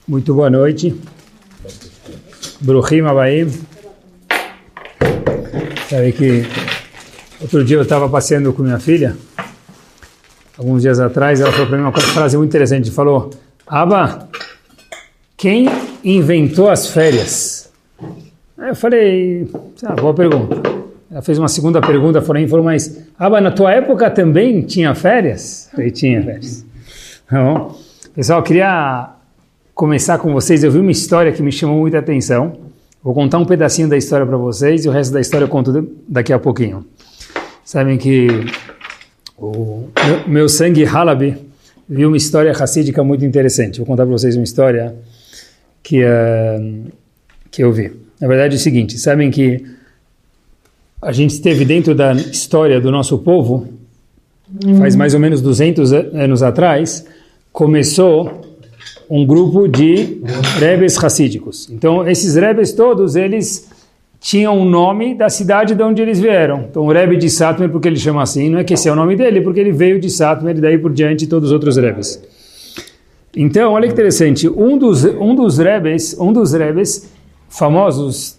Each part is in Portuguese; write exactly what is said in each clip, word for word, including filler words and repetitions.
Muito boa noite. Bruhim Abaim. Sabe que outro dia eu estava passeando com minha filha, alguns dias atrás, ela falou para mim uma frase muito interessante. Falou: Aba, quem inventou as férias? Aí eu falei, ah, boa pergunta. Ela fez uma segunda pergunta, porém, falou, mas Aba, na tua época também tinha férias? Eu falei, tinha férias. Então, pessoal, eu queria começar com vocês. Eu vi uma história que me chamou muita atenção. Vou contar um pedacinho da história para vocês e o resto da história eu conto daqui a pouquinho. Sabem que o meu, meu sangue Halabi viu uma história racídica muito interessante. Vou contar para vocês uma história que, uh, que eu vi. Na verdade é o seguinte, sabem que a gente esteve dentro da história do nosso povo, faz mais ou menos duzentos anos atrás, começou um grupo de rebes racídicos. Então, esses rebes todos, eles tinham o nome da cidade de onde eles vieram. Então, o Rebbe de Satmar, porque ele chama assim, não é que esse é o nome dele, porque ele veio de Satmar e daí por diante todos os outros rebes. Então, olha que interessante, um dos, um dos rebes, um dos rebes famosos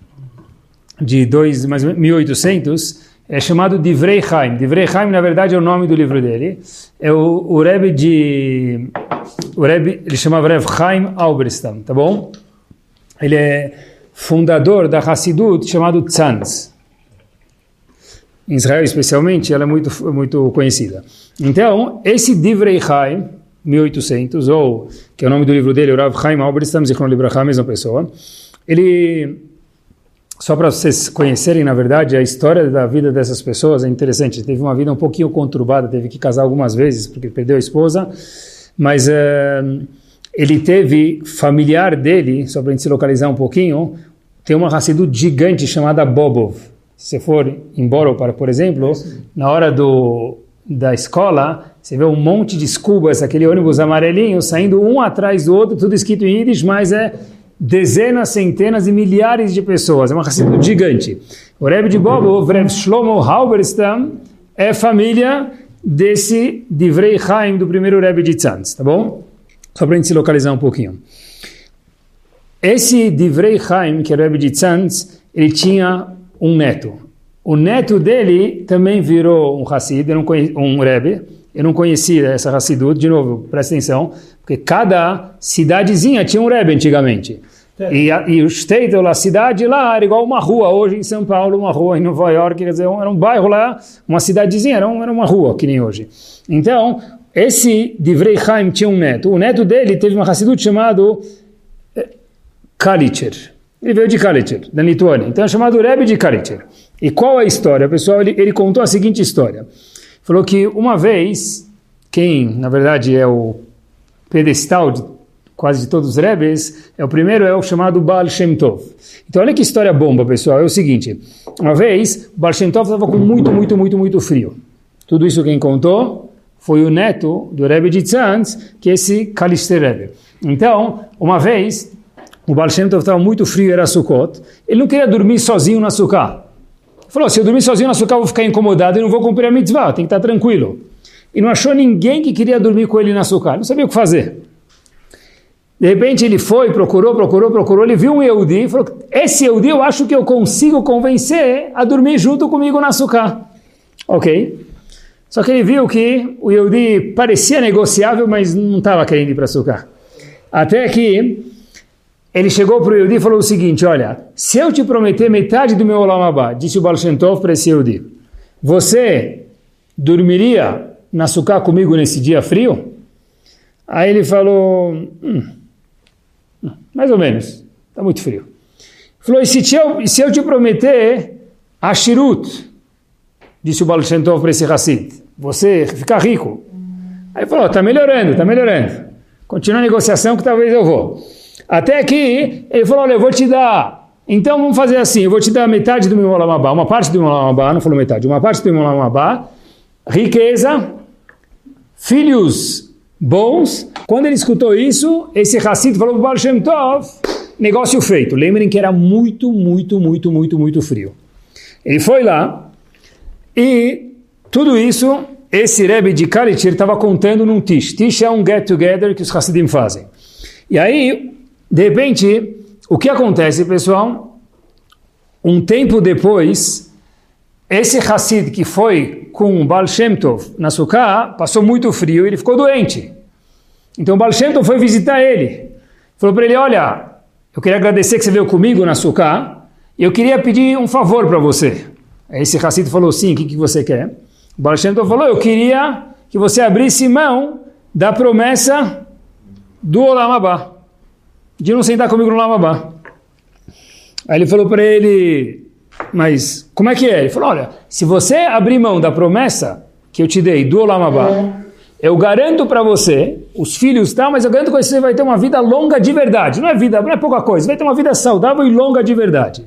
de dois, mais ou menos, mil e oitocentos, é chamado Divrei Chaim. Divrei Chaim, na verdade, é o nome do livro dele. É o, o Rebbe de... O Rebbe, ele chamava Rev Chaim Auberstam, tá bom? Ele é fundador da Hassidut, chamado Tzanz. Em Israel, especialmente, ela é muito, muito conhecida. Então, esse Divrei Chaim, mil e oitocentos, ou, que é o nome do livro dele, o Rev Chaim Auberstam, Zichron Libracha, a mesma pessoa, ele... Só para vocês conhecerem, na verdade, a história da vida dessas pessoas é interessante. Ele teve uma vida um pouquinho conturbada, teve que casar algumas vezes, porque perdeu a esposa, mas uh, ele teve, familiar dele, só para a gente se localizar um pouquinho, tem uma Hassidut gigante chamada Bobov. Se você for em Boropar, por exemplo, na hora do, da escola, você vê um monte de escubas, aquele ônibus amarelinho, saindo um atrás do outro, tudo escrito em Yiddish, mas é... dezenas, centenas e milhares de pessoas. É uma Hassidut gigante. O Rebbe de Bobov, Rev Shlomo Halberstam, é família desse Divrei Chaim, do primeiro Rebbe de Tzanz, tá bom? Só para a gente se localizar um pouquinho. Esse Divrei Chaim, que é o Rebbe de Tzanz, ele tinha um neto. O neto dele também virou um Hassid, um Rebbe. Eu não conhecia essa Hassidut, de novo, presta atenção, porque cada cidadezinha tinha um Rebbe antigamente. E, a, e o Shtetl, a cidade lá, era igual uma rua, hoje em São Paulo, uma rua em Nova York, quer dizer, era um bairro lá, uma cidadezinha, era, um, era uma rua, que nem hoje. Então, esse Divrei Chaim tinha um neto. O neto dele teve uma Hassidut chamado Kalitcher. Ele veio de Kalitcher, da Lituânia. Então é chamado Rebbe de Kalitcher. E qual é a história? Pessoal, ele, ele contou a seguinte história. Falou que uma vez, quem na verdade é o pedestal de quase de todos os Rebes, é o primeiro é o chamado Baal Shem Tov. Então olha que história bomba, pessoal, é o seguinte, uma vez o Baal Shem Tov estava com muito, muito, muito, muito frio. Tudo isso quem contou foi o neto do Rebbe de Tzanz, que é esse Kalister Rebbe. Então, uma vez, o Baal Shem Tov estava muito frio, era Sukkot, ele não queria dormir sozinho na Sukkah. Falou, se eu dormir sozinho na Sukkah, eu vou ficar incomodado e não vou cumprir a mitzvah, tem que estar tranquilo. E não achou ninguém que queria dormir com ele na Sukkah, não sabia o que fazer. De repente ele foi, procurou, procurou, procurou, ele viu um Yehudi e falou, esse Yehudi eu acho que eu consigo convencer a dormir junto comigo na Sukkah. Ok. Só que ele viu que o Yehudi parecia negociável, mas não estava querendo ir para a Sukkah. Até que ele chegou para o Yehudi e falou o seguinte, olha, se eu te prometer metade do meu Olam Haba, disse o Baal Shem Tov para esse Yehudi, você dormiria na Sukkah comigo nesse dia frio? Aí ele falou, hum, mais ou menos, está muito frio. Falou, e se, te, e se eu te prometer a Shirut, disse o Baal Shem Tov para esse Hassid, você ficar rico? Aí ele falou, está melhorando, está melhorando. Continua a negociação que talvez eu vou. Até que ele falou, olha, eu vou te dar, então vamos fazer assim, eu vou te dar metade do meu Olam Haba, uma parte do meu Olam Haba, não falou metade, uma parte do meu Olam Haba, riqueza, filhos bons. Quando ele escutou isso, esse Hassid falou para o Baal Shem Tov, negócio feito. Lembrem que era muito, muito, muito, muito, muito frio. Ele foi lá e tudo isso, esse Rebbe de Kalitcher estava contando num Tish. Tish é um get-together que os Hassidim fazem. E aí, de repente, o que acontece, pessoal? Um tempo depois, esse Hassid que foi com o Baal Shem Tov na Sukkah, passou muito frio e ele ficou doente. Então o Baal Shem Tov foi visitar ele. Falou para ele, olha, eu queria agradecer que você veio comigo na Sukkah e eu queria pedir um favor para você. Esse Hassid falou, sim, o que, que você quer? O Baal Shem Tov falou, eu queria que você abrisse mão da promessa do Olam Haba, de não sentar comigo no Olam Haba. Aí ele falou para ele, mas como é que é? Ele falou, olha, se você abrir mão da promessa que eu te dei do Olam Haba, eu garanto para você, os filhos tal, mas eu garanto que você vai ter uma vida longa de verdade. Não é vida, não é pouca coisa, você vai ter uma vida saudável e longa de verdade.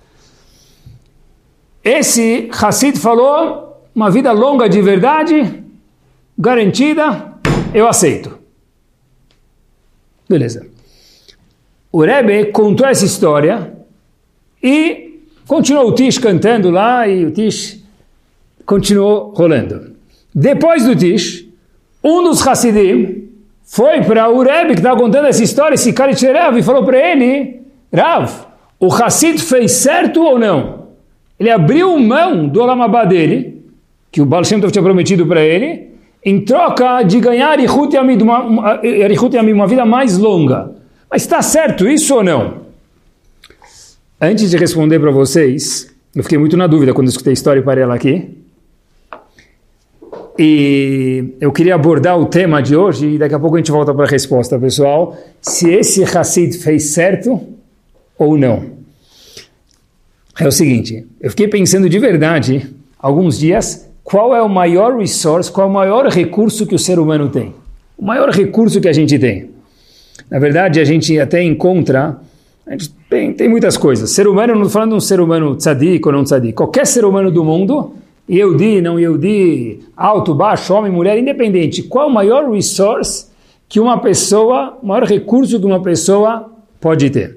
Esse Hassid falou, uma vida longa de verdade, garantida, eu aceito. Beleza. O Rebbe contou essa história e continuou o Tish cantando lá e o Tish continuou rolando. Depois do Tish, um dos Hassidim foi para o Rebbe que estava contando essa história, esse cara de Rav, e falou para ele, Rav, o Hassid fez certo ou não? Ele abriu mão do Olam Haba dele, que o Baal Shem Tov tinha prometido para ele, em troca de ganhar Arichut Yamim, uma, uma, uma vida mais longa. Mas está certo isso ou não? Antes de responder para vocês, eu fiquei muito na dúvida quando eu escutei a história e parei ela aqui. E eu queria abordar o tema de hoje e daqui a pouco a gente volta para a resposta, pessoal. Se esse Hassid fez certo ou não. É o seguinte, eu fiquei pensando de verdade, alguns dias, qual é o maior resource, qual é o maior recurso que o ser humano tem? O maior recurso que a gente tem. Na verdade, a gente até encontra, a gente tem, tem muitas coisas. Ser humano, não estou falando de um ser humano tzadik ou não tzadik. Qualquer ser humano do mundo, Yehudi, não Yehudi, alto, baixo, homem, mulher, independente. Qual é o maior resource que uma pessoa, o maior recurso que uma pessoa pode ter?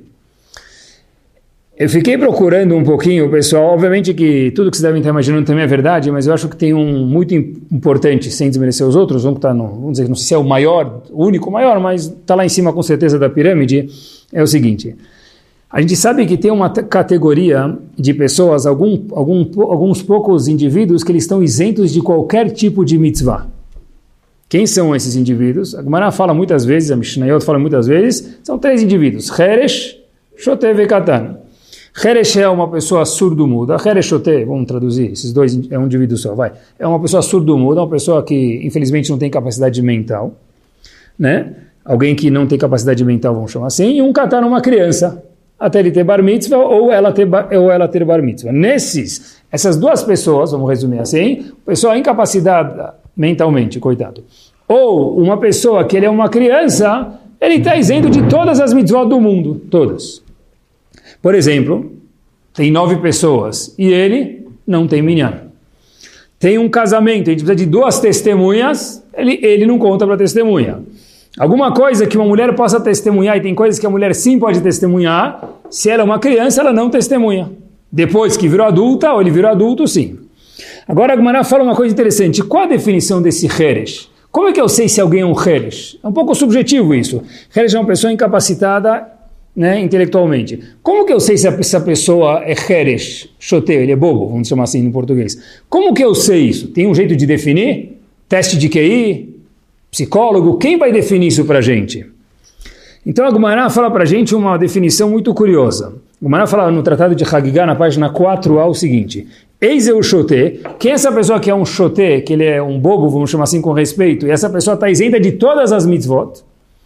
Eu fiquei procurando um pouquinho, pessoal, obviamente que tudo que vocês devem estar imaginando também é verdade, mas eu acho que tem um muito importante, sem desmerecer os outros, um que está no, vamos dizer, não sei se é o maior, o único maior, mas está lá em cima com certeza da pirâmide, é o seguinte, a gente sabe que tem uma categoria de pessoas, algum, algum, alguns poucos indivíduos que eles estão isentos de qualquer tipo de mitzvah. Quem são esses indivíduos? A Gemara fala muitas vezes, a Mishnayot fala muitas vezes, são três indivíduos, Heresh, Shoteh e Katan. Heresh é uma pessoa surdo-muda. Hereshote, vamos traduzir, esses dois é um indivíduo só, vai. É uma pessoa surdo-muda, uma pessoa que infelizmente não tem capacidade mental, né? Alguém que não tem capacidade mental, vamos chamar assim, e um Katan, uma criança, até ele ter bar mitzvah ou ela ter bar, ou ela ter bar mitzvah. Nesses, essas duas pessoas, vamos resumir assim, pessoa incapacitada mentalmente, coitado, ou uma pessoa que ele é uma criança, ele está isento de todas as mitzvot do mundo, todas. Por exemplo, tem nove pessoas e ele não tem minyan. Tem um casamento, a gente precisa de duas testemunhas, ele, ele não conta para testemunha. Alguma coisa que uma mulher possa testemunhar, e tem coisas que a mulher sim pode testemunhar, se ela é uma criança, ela não testemunha. Depois que virou adulta, ou ele virou adulto, sim. Agora a Gemara fala uma coisa interessante, qual a definição desse Heresh? Como é que eu sei se alguém é um Heresh? É um pouco subjetivo isso. Heresh é uma pessoa incapacitada, né, intelectualmente. Como que eu sei se essa pessoa é Heresh, Shoteh, ele é bobo, vamos chamar assim no português. Como que eu sei isso? Tem um jeito de definir? Teste de Q I? Psicólogo? Quem vai definir isso para a gente? Então a Gemara fala para a gente uma definição muito curiosa. A Gemara fala no Tratado de Hagigah, na página quatro a, o seguinte: Eis é o Shoteh, quem é essa pessoa que é um Shoteh, que ele é um bobo, vamos chamar assim com respeito, e essa pessoa está isenta de todas as mitzvot?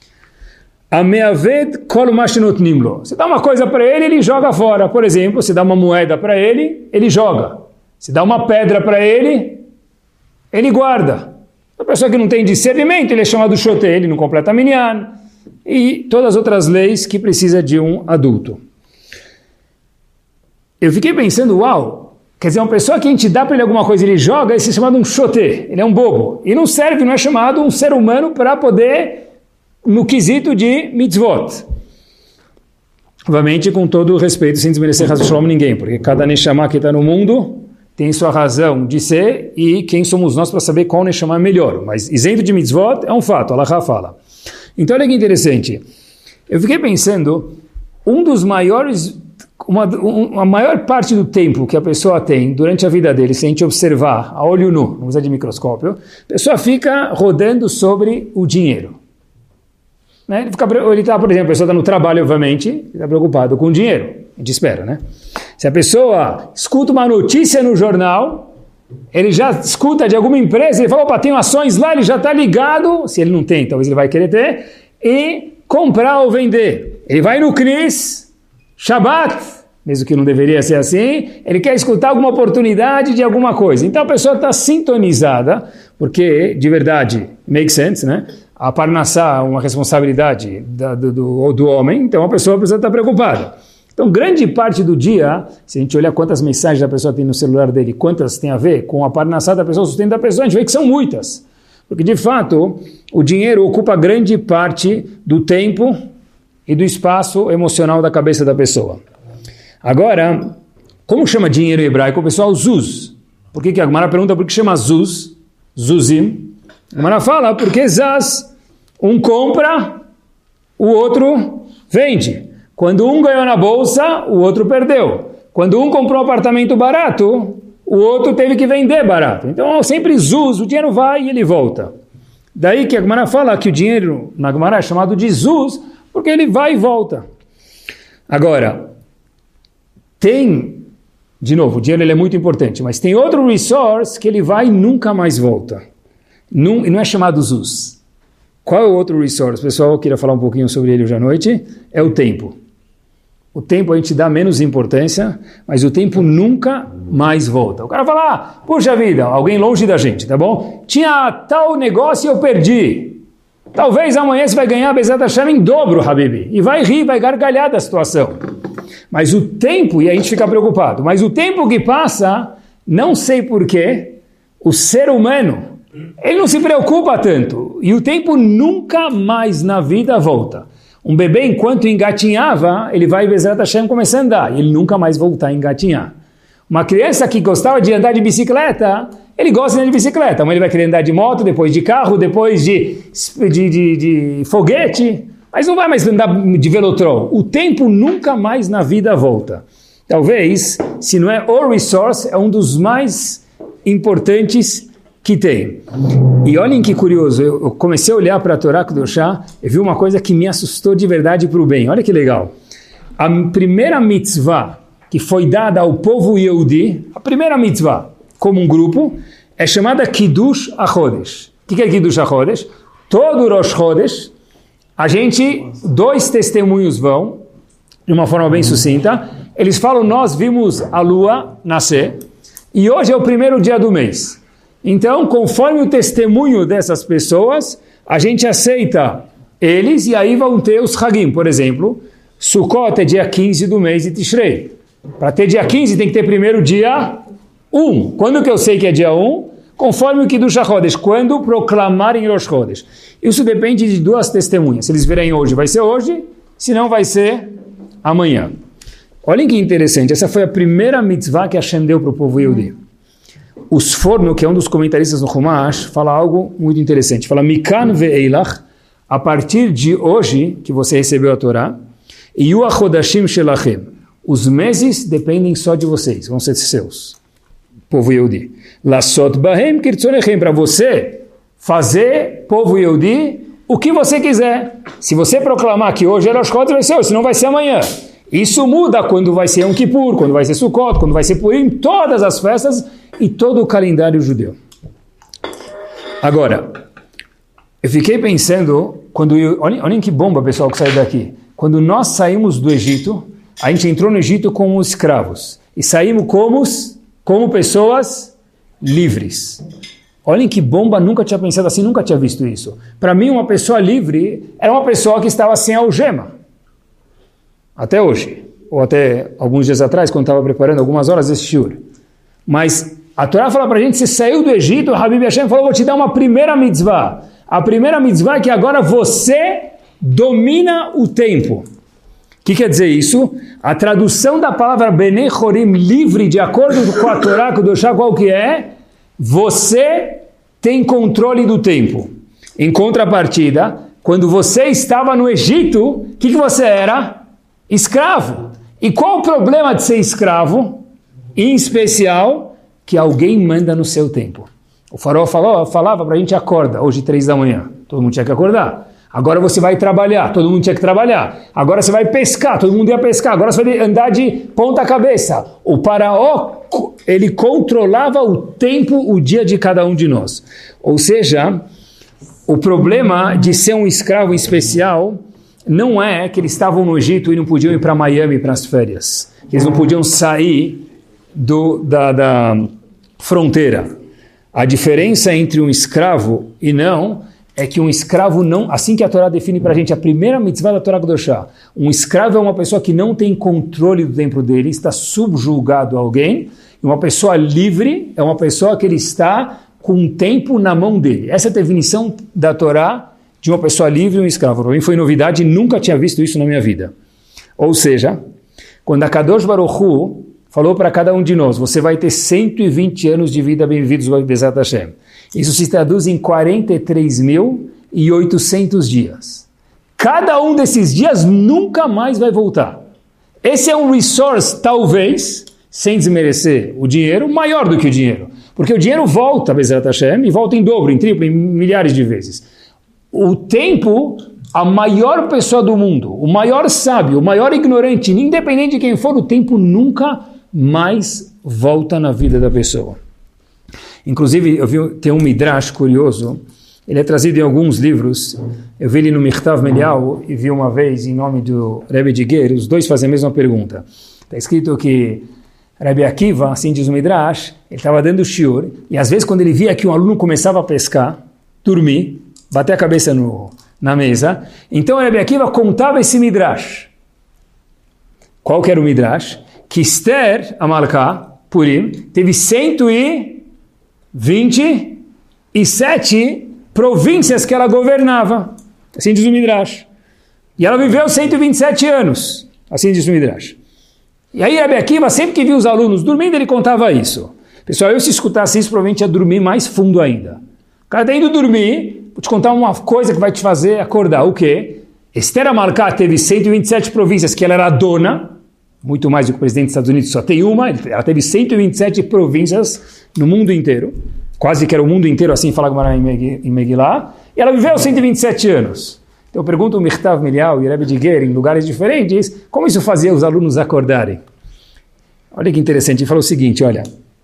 Você dá uma coisa para ele, ele joga fora. Por exemplo, se dá uma moeda para ele, ele joga. Se dá uma pedra para ele, ele guarda. A pessoa que não tem discernimento, ele é chamado Shoteh, ele não completa minyan. E todas as outras leis que precisa de um adulto. Eu fiquei pensando, uau, quer dizer, uma pessoa que a gente dá para ele alguma coisa, ele joga, esse é chamado um Shoteh, ele é um bobo. E não serve, não é chamado um ser humano para poder, no quesito de mitzvot. Obviamente, com todo o respeito, sem desmerecer Hashem Shalom ninguém, porque cada Neshama que está no mundo tem sua razão de ser, e quem somos nós para saber qual Neshama é melhor. Mas isento de mitzvot é um fato, Allah fala. Então, olha que interessante. Eu fiquei pensando, um dos maiores, uma, um, a maior parte do tempo que a pessoa tem durante a vida dele, se a gente observar a olho nu, não precisa de microscópio, a pessoa fica rodando sobre o dinheiro. Né? Ele está, ele tá, por exemplo, a pessoa está no trabalho, obviamente, está preocupado com o dinheiro. A gente espera, né? Se a pessoa escuta uma notícia no jornal, ele já escuta de alguma empresa, ele fala, opa, tem ações lá, ele já está ligado, se ele não tem, talvez ele vai querer ter, e comprar ou vender. Ele vai no Knis, Shabbat, mesmo que não deveria ser assim, ele quer escutar alguma oportunidade de alguma coisa. Então a pessoa está sintonizada, porque, de verdade, make sense, né? A parnassá, uma responsabilidade da, do, do, do homem, então a pessoa precisa estar preocupada. Então, grande parte do dia, se a gente olhar quantas mensagens a pessoa tem no celular dele, quantas tem a ver com a parnassá da pessoa, o sustento da pessoa, a gente vê que são muitas. Porque, de fato, o dinheiro ocupa grande parte do tempo e do espaço emocional da cabeça da pessoa. Agora, como chama dinheiro em hebraico? O pessoal, zuz. Por que, que a Gemara pergunta por que chama zuz? Zuzim. A Gemara fala porque zaz, um compra, o outro vende. Quando um ganhou na bolsa, o outro perdeu. Quando um comprou um apartamento barato, o outro teve que vender barato. Então, sempre zuz, o dinheiro vai e ele volta. Daí que a Gemara fala que o dinheiro na Gemara é chamado de zuz, porque ele vai e volta. Agora, tem, de novo, o dinheiro ele é muito importante, mas tem outro resource que ele vai e nunca mais volta. Não, não é chamado zuz. Qual é o outro resource? Pessoal, eu queria falar um pouquinho sobre ele hoje à noite. É o tempo. O tempo a gente dá menos importância, mas o tempo nunca mais volta. O cara fala, ah, puxa vida, alguém longe da gente, tá bom? Tinha tal negócio e eu perdi. Talvez amanhã você vai ganhar a Bezat Hashem em dobro, Habibi. E vai rir, vai gargalhar da situação. Mas o tempo, e a gente fica preocupado, mas o tempo que passa, não sei porquê, o ser humano, ele não se preocupa tanto. E o tempo nunca mais na vida volta. Um bebê, enquanto engatinhava, ele vai, Bezat Hashem, começar a andar. E ele nunca mais voltar a engatinhar. Uma criança que gostava de andar de bicicleta, ele gosta de andar de bicicleta. Mas ele vai querer andar de moto, depois de carro, depois de, de, de, de foguete. Mas não vai mais andar de velotrol. O tempo nunca mais na vida volta. Talvez, se não é o resource, é um dos mais importantes que tem. E olhem que curioso, eu comecei a olhar para a Torá Kedoshá, eu vi uma coisa que me assustou de verdade para o bem. Olha que legal. A primeira mitzvah que foi dada ao povo Yehudi, a primeira mitzvah, como um grupo, é chamada Kiddush HaChodesh. O que é Kiddush HaChodesh? Todo Rosh Chodesh, a gente, dois testemunhos vão, de uma forma bem sucinta, eles falam, nós vimos a lua nascer, e hoje é o primeiro dia do mês. Então, conforme o testemunho dessas pessoas, a gente aceita eles, e aí vão ter os Hagim, por exemplo, Sukkot é dia quinze do mês de Tishrei. Para ter dia quinze tem que ter primeiro dia um. Quando que eu sei que é dia um? Conforme o Kiddush HaChodesh, quando proclamarem Rosh Chodesh. Isso depende de duas testemunhas. Se eles virem hoje, vai ser hoje, se não vai ser amanhã. Olhem que interessante, essa foi a primeira mitzvah que Hashem deu para o povo Yehudi. O Sforno, que é um dos comentaristas do Chumash, fala algo muito interessante. Fala, Mikan ve'eilach, a partir de hoje, que você recebeu a Torá, Yu HaChodashim Shelachem, os meses dependem só de vocês, vão ser seus. Povo Yehudi. Lasot Bahem Kirtzonechem, para você fazer, povo Yehudi, o que você quiser. Se você proclamar que hoje é Rosh Chodesh, vai ser hoje, senão vai ser amanhã. Isso muda quando vai ser Yom Kippur, quando vai ser Sukkot, quando vai ser Purim, todas as festas e todo o calendário judeu. Agora, eu fiquei pensando, quando eu, olhem, olhem que bomba, pessoal, que saiu daqui. Quando nós saímos do Egito, a gente entrou no Egito como escravos e saímos como, como pessoas livres. Olhem que bomba, nunca tinha pensado assim, nunca tinha visto isso. Para mim, uma pessoa livre era uma pessoa que estava sem algema. Até hoje, ou até alguns dias atrás, quando estava preparando algumas horas desse shiur. Mas a Torá fala para a gente, você saiu do Egito, o Habib Hashem falou, vou te dar uma primeira mitzvah. A primeira mitzvah é que agora você domina o tempo. O que quer dizer isso? A tradução da palavra Benei Chorim, livre, de acordo com a Torá, qual que é? Você tem controle do tempo. Em contrapartida, Quando você estava no Egito, o que, que você era? Escravo. E qual o problema de ser escravo? Em especial, que alguém manda no seu tempo. O faraó falou, falava para a gente: acorda, hoje três da manhã. Todo mundo tinha que acordar. Agora você vai trabalhar, todo mundo tinha que trabalhar. Agora você vai pescar, todo mundo ia pescar. Agora você vai andar de ponta cabeça. O faraó, ele controlava o tempo, o dia de cada um de nós. Ou seja, o problema de ser um escravo em especial não é que eles estavam no Egito e não podiam ir para Miami para as férias. Eles não podiam sair do, da, da fronteira. A diferença entre um escravo e não é que um escravo não, assim que a Torá define para a gente a primeira mitzvah da Torá Kedoshá, um escravo é uma pessoa que não tem controle do tempo dele, está subjugado a alguém, e uma pessoa livre é uma pessoa que ele está com o tempo na mão dele. Essa é a definição da Torá de uma pessoa livre e um escravo. Para mim foi novidade, nunca tinha visto isso na minha vida. Ou seja, quando a Kadosh Baruch Hu falou para cada um de nós: você vai ter cento e vinte anos de vida bem-vindos ao Bezat Hashem. Isso se traduz em quarenta e três mil e oitocentos dias. Cada um desses dias nunca mais vai voltar. Esse é um resource, talvez, sem desmerecer o dinheiro, maior do que o dinheiro. Porque o dinheiro volta, Bezat Hashem, e volta em dobro, em triplo, em milhares de vezes. O tempo, a maior pessoa do mundo, o maior sábio, o maior ignorante, independente de quem for, o tempo nunca mais volta na vida da pessoa. Inclusive, eu vi, tem um midrash curioso, ele é trazido em alguns livros, eu vi ele no Mirtav Melial e vi uma vez em nome do Rebbe de Ger, os dois fazem a mesma pergunta. Está escrito que Rebbe Akiva, assim diz o midrash, ele estava dando shiur, e às vezes quando ele via que um aluno começava a pescar, dormir, bater a cabeça no, na mesa, então Rebbe Akiva contava esse midrash. Qual que era o midrash? Que Esther, a Malká, Purim, teve cento e vinte e sete províncias que ela governava. Assim diz o Midrash. E ela viveu cento e vinte e sete anos. Assim diz o Midrash. E aí Rebbe Akiva, sempre que via os alunos dormindo, ele contava isso. Pessoal, eu se escutasse isso, provavelmente ia dormir mais fundo ainda. O cara está indo dormir, vou te contar uma coisa que vai te fazer acordar. O quê? Esther Amalcá teve cento e vinte e sete províncias que ela era dona, muito mais do que o presidente dos Estados Unidos só tem uma, ela teve cento e vinte e sete províncias no mundo inteiro, quase que era o mundo inteiro, assim fala em Megillah, e ela viveu cento e vinte e sete anos. Então eu pergunto o Mirtav Melial e o Rebbe de Ger em lugares diferentes, como isso fazia os alunos acordarem? Olha que interessante, ele falou o seguinte, olha,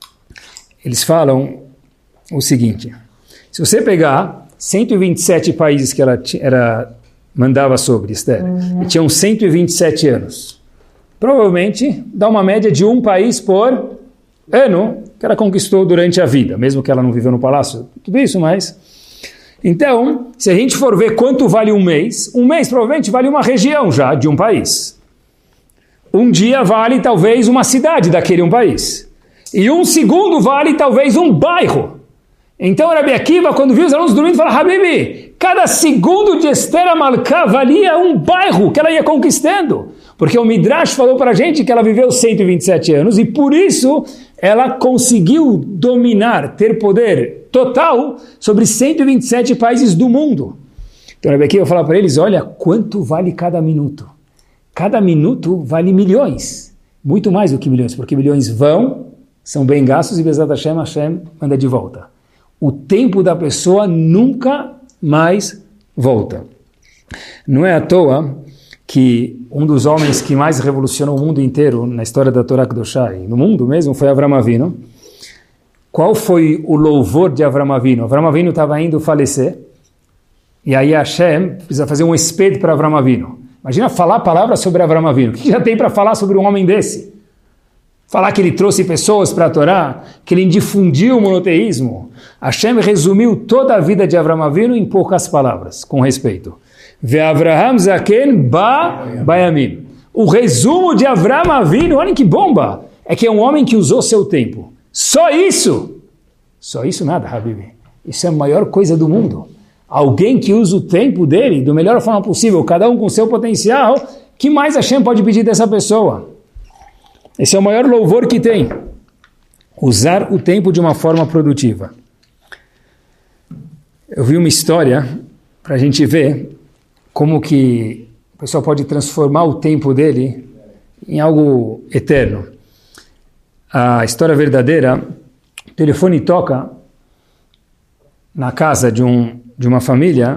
eles falam o seguinte, se você pegar cento e vinte e sete países que ela era, mandava sobre, Esther, uhum. e tinham cento e vinte e sete anos, provavelmente dá uma média de um país por ano que ela conquistou durante a vida, mesmo que ela não viveu no palácio, tudo isso, mas... Então, se a gente for ver quanto vale um mês, um mês provavelmente vale uma região já de um país. Um dia vale talvez uma cidade daquele um país. E um segundo vale talvez um bairro. Então, Rebbe Akiva, quando viu os alunos dormindo, falou, Habibi, cada segundo de Esther Amalcá valia um bairro que ela ia conquistando. Porque o Midrash falou para a gente que ela viveu cento e vinte e sete anos e por isso ela conseguiu dominar, ter poder total sobre cento e vinte e sete países do mundo. Então, Rebbe Akiva fala para eles, olha quanto vale cada minuto. Cada minuto vale milhões. Muito mais do que milhões, porque milhões vão, são bem gastos e Bezat Hashem, Hashem manda de volta. O tempo da pessoa nunca mais volta. Não é à toa que um dos homens que mais revolucionou o mundo inteiro na história da Torá Kedoshá, no mundo mesmo, foi Avram Avinu. Qual foi o louvor de Avram Avinu? Avram Avinu estava indo falecer, e aí Hashem precisa fazer um espeto para Avram Avinu. Imagina falar palavras sobre Avram Avinu. O que já tem para falar sobre um homem desse? Falar que ele trouxe pessoas para a Torá, que ele difundiu o monoteísmo. Hashem resumiu toda a vida de Avram Avinu em poucas palavras, com respeito. Ve'avraham zaken ba bayamim. O resumo de Avram Avinu, olhem que bomba, é que é um homem que usou seu tempo. Só isso. Só isso nada, Habibi. Isso é a maior coisa do mundo. Alguém que usa o tempo dele da melhor forma possível, cada um com seu potencial, que mais Hashem pode pedir dessa pessoa? Esse é o maior louvor que tem. Usar o tempo de uma forma produtiva. Eu vi uma história, para a gente ver como que o pessoal pode transformar o tempo dele em algo eterno. A história verdadeira, o telefone toca na casa de, um, de uma família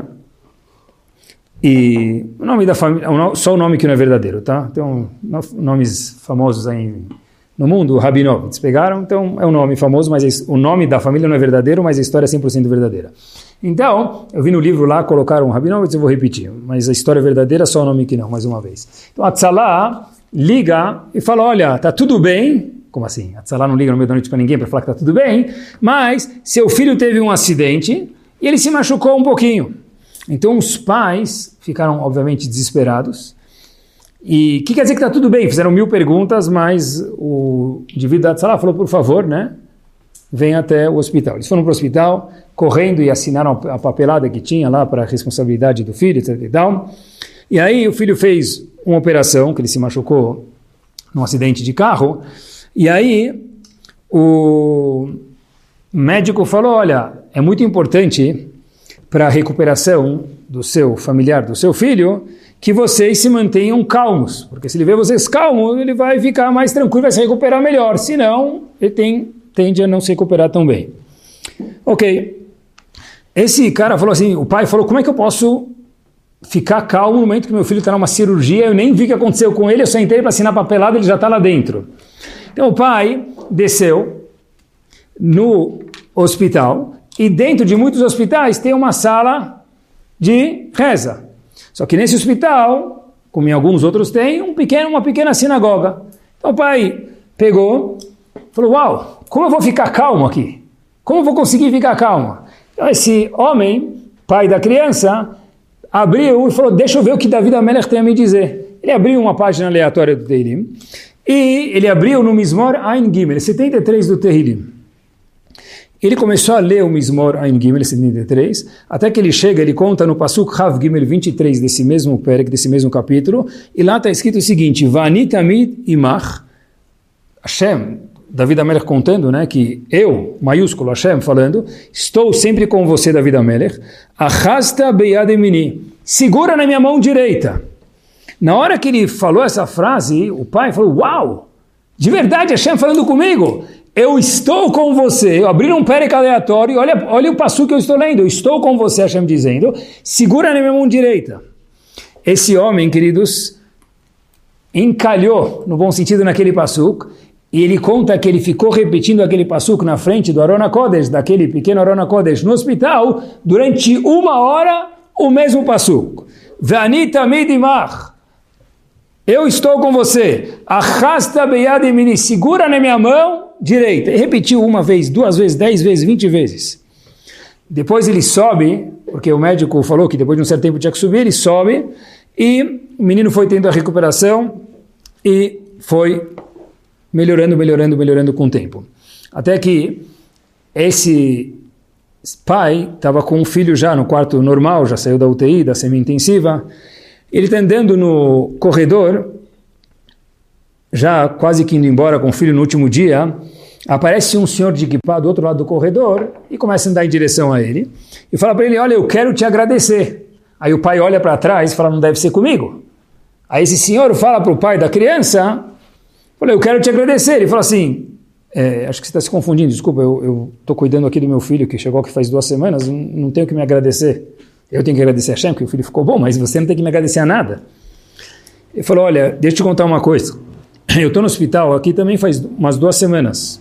e o nome da família, só o nome que não é verdadeiro, tá? Tem um, nomes famosos aí no mundo, Rabinovitz, pegaram, então é um nome famoso, mas o nome da família não é verdadeiro, mas a história é cem por cento verdadeira. Então, eu vi no livro lá, colocaram Rabinovitz, eu vou repetir, mas a história é verdadeira, só o nome que não, mais uma vez. Então, a Tzalá liga e fala, olha, tá tudo bem. Como assim? A Tzalá não liga no meio da noite para ninguém para falar que está tudo bem, mas seu filho teve um acidente e ele se machucou um pouquinho. Então os pais ficaram, obviamente, desesperados. E o que quer dizer que está tudo bem? Fizeram mil perguntas, mas o indivíduo da Tzalá falou, por favor, né? Vem até o hospital. Eles foram para o hospital, correndo e assinaram a papelada que tinha lá para a responsabilidade do filho, etcétera e tal. E aí o filho fez uma operação, que ele se machucou num acidente de carro. E aí o médico falou, olha, é muito importante para a recuperação do seu familiar, do seu filho, que vocês se mantenham calmos, porque se ele vê vocês calmos, ele vai ficar mais tranquilo, vai se recuperar melhor, senão ele tem, tende a não se recuperar tão bem. Ok, esse cara falou assim, o pai falou, como é que eu posso ficar calmo no momento que meu filho está numa cirurgia, eu nem vi o que aconteceu com ele, eu só entrei para assinar papelada, ele já está lá dentro. Então o pai desceu no hospital e dentro de muitos hospitais tem uma sala de reza. Só que nesse hospital, como em alguns outros tem, um pequeno, uma pequena sinagoga. Então o pai pegou, falou, uau, como eu vou ficar calmo aqui? Como eu vou conseguir ficar calmo? Então esse homem, pai da criança, abriu e falou, deixa eu ver o que David HaMelech tem a me dizer. Ele abriu uma página aleatória do Tehillim. E ele abriu no Mizmor Ain Gimel, setenta e três do Tehillim. Ele começou a ler o Mizmor Ain Gimel, setenta e três, até que ele chega, ele conta no Pasuk Hav Gimel vinte e três desse mesmo perek, desse mesmo capítulo, e lá está escrito o seguinte, Vani tamid imach, Hashem, David HaMelech contando, né, que eu, maiúsculo Hashem falando, estou sempre com você, David HaMelech, Achasta beyad emini, segura na minha mão direita. Na hora que ele falou essa frase, o pai falou, uau, de verdade Hashem falando comigo, eu estou com você, eu abri um perek aleatório, olha, olha o passuco que eu estou lendo, eu estou com você, Hashem dizendo, segura na minha mão direita. Esse homem, queridos, encalhou, no bom sentido, naquele passuco, e ele conta que ele ficou repetindo aquele passuco na frente do Aron HaKodesh, daquele pequeno Aron HaKodesh no hospital, durante uma hora, o mesmo passuco. Ve'ani tamid imach. Eu estou com você. Achasta beyad emini. Segura na minha mão direita. E repetiu uma vez, duas vezes, dez vezes, vinte vezes. Depois ele sobe, porque o médico falou que depois de um certo tempo tinha que subir, ele sobe, e o menino foi tendo a recuperação e foi melhorando, melhorando, melhorando com o tempo. Até que esse pai estava com um filho já no quarto normal, já saiu da U T I, da semi-intensiva. Ele está andando no corredor, já quase que indo embora com o filho no último dia, aparece um senhor de equipado do outro lado do corredor e começa a andar em direção a ele e fala para ele, olha, eu quero te agradecer. Aí o pai olha para trás e fala, não deve ser comigo. Aí esse senhor fala para o pai da criança, fala, eu quero te agradecer. Ele fala assim, é, acho que você está se confundindo, desculpa, eu estou cuidando aqui do meu filho que chegou aqui faz duas semanas, não, não tenho que me agradecer. Eu tenho que agradecer a Hashem, porque o filho ficou bom, mas você não tem que me agradecer a nada. Ele falou, olha, deixa eu te contar uma coisa. Eu estou no hospital aqui também faz umas duas semanas.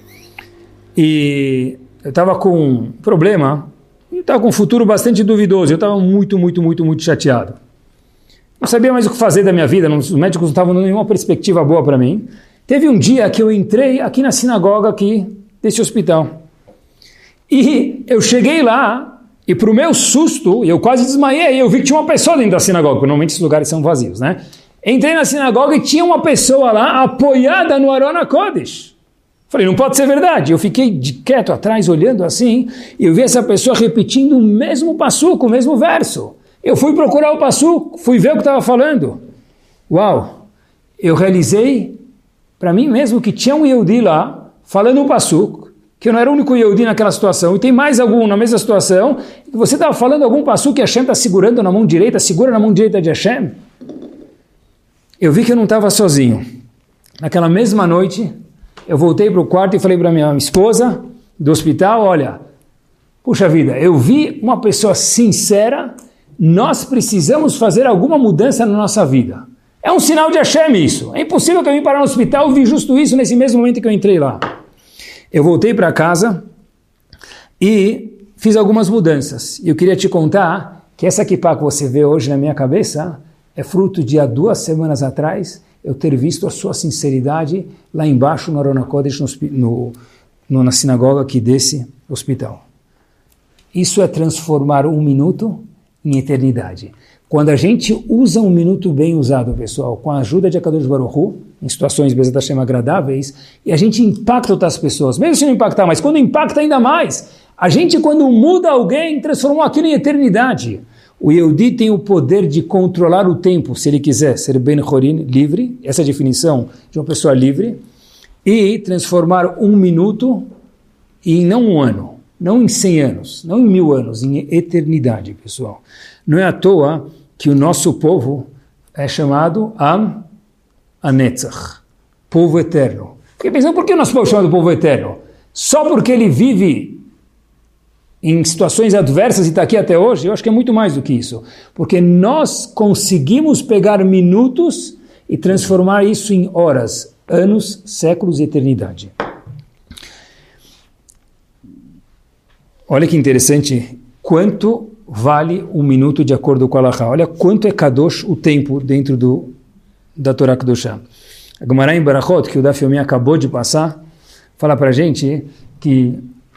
E eu estava com um problema, eu estava com um futuro bastante duvidoso, eu estava muito, muito, muito, muito chateado. Não sabia mais o que fazer da minha vida, os médicos não estavam dando nenhuma perspectiva boa para mim. Teve um dia que eu entrei aqui na sinagoga aqui desse hospital. E eu cheguei lá, e para o meu susto, eu quase desmaiei, eu vi que tinha uma pessoa dentro da sinagoga, porque normalmente esses lugares são vazios, né? Entrei na sinagoga e tinha uma pessoa lá apoiada no Aron HaKodesh. Falei, não pode ser verdade. Eu fiquei de quieto atrás, olhando assim, e eu vi essa pessoa repetindo o mesmo passuco, o mesmo verso. Eu fui procurar o passuco, fui ver o que estava falando. Uau! Eu realizei para mim mesmo que tinha um Yehudi lá, falando o passuco, que eu não era o único Yehudi naquela situação, e tem mais algum na mesma situação, e você estava falando algum passo que Hashem está segurando na mão direita, segura na mão direita de Hashem. Eu vi que eu não estava sozinho. Naquela mesma noite, eu voltei para o quarto e falei para minha esposa do hospital, olha, puxa vida, eu vi uma pessoa sincera, nós precisamos fazer alguma mudança na nossa vida. É um sinal de Hashem isso. É impossível que eu vim parar no hospital e vi justo isso nesse mesmo momento que eu entrei lá. Eu voltei para casa e fiz algumas mudanças. E eu queria te contar que essa kippah que você vê hoje na minha cabeça é fruto de há duas semanas atrás eu ter visto a sua sinceridade lá embaixo no Aron HaKodesh, no, no, na sinagoga aqui desse hospital. Isso é transformar um minuto em eternidade. Quando a gente usa um minuto bem usado, pessoal, com a ajuda de Akadosh Baruch Hu, em situações Bezat Hashem agradáveis, e a gente impacta outras pessoas, mesmo se não impactar mais, quando impacta ainda mais, a gente quando muda alguém, transformou aquilo em eternidade. O Yehudi tem o poder de controlar o tempo, se ele quiser, ser Ben Chorin, livre, essa é a definição de uma pessoa livre, e transformar um minuto em não um ano, não em cem anos, não em mil anos, em eternidade, pessoal. Não é à toa que o nosso povo é chamado Am Hanetzach, povo eterno. Fiquei pensando, por que o nosso povo é chamado povo eterno? Só porque ele vive em situações adversas e está aqui até hoje? Eu acho que é muito mais do que isso. Porque nós conseguimos pegar minutos e transformar isso em horas, anos, séculos e eternidade. Olha que interessante, quanto vale um minuto de acordo com a Halakha. Olha quanto é Kadosh o tempo dentro do, da Torá Kedoshá. A Gemara em Barachot, que o Daf Yomi acabou de passar, fala para a gente que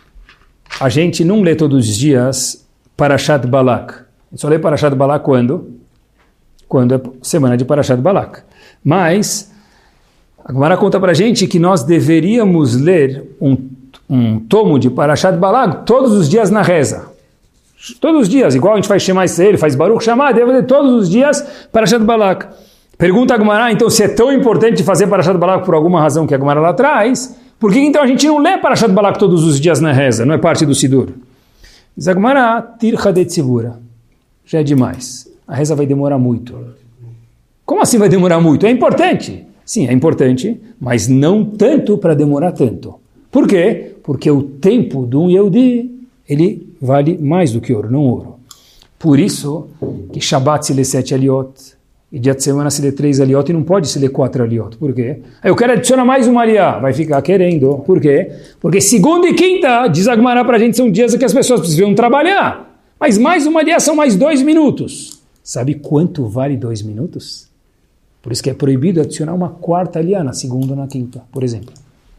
a gente não lê todos os dias Parashat Balak. A gente só lê Parashat Balak quando? Quando é semana de Parashat Balak. Mas a Gemara conta para a gente que nós deveríamos ler um, um tomo de Parashat Balak todos os dias na reza. Todos os dias, igual a gente faz Shema Israel, faz Baruch Shema, deve ler todos os dias Parashat Balak. Pergunta a Gemara, então, se é tão importante fazer Parashat Balak por alguma razão que a Gemara lá traz, por que então a gente não lê Parashat Balak todos os dias na reza? Não é parte do Sidur? Diz a Gemara, Tircha de Tzibura. Já é demais. A reza vai demorar muito. Como assim vai demorar muito? É importante. Sim, é importante, mas não tanto para demorar tanto. Por quê? Porque o tempo de um Yehudi, ele vale mais do que ouro, não ouro. Por isso que Shabbat se lê sete aliot, e dia de semana se lê três aliot, e não pode se ler quatro aliot. Por quê? Eu quero adicionar mais uma aliá. Vai ficar querendo. Por quê? Porque segunda e quinta, diz a Gemara para a gente, são dias que as pessoas precisam trabalhar. Mas mais uma aliá são mais dois minutos. Sabe quanto vale dois minutos? Por isso que é proibido adicionar uma quarta aliá na segunda ou na quinta, por exemplo.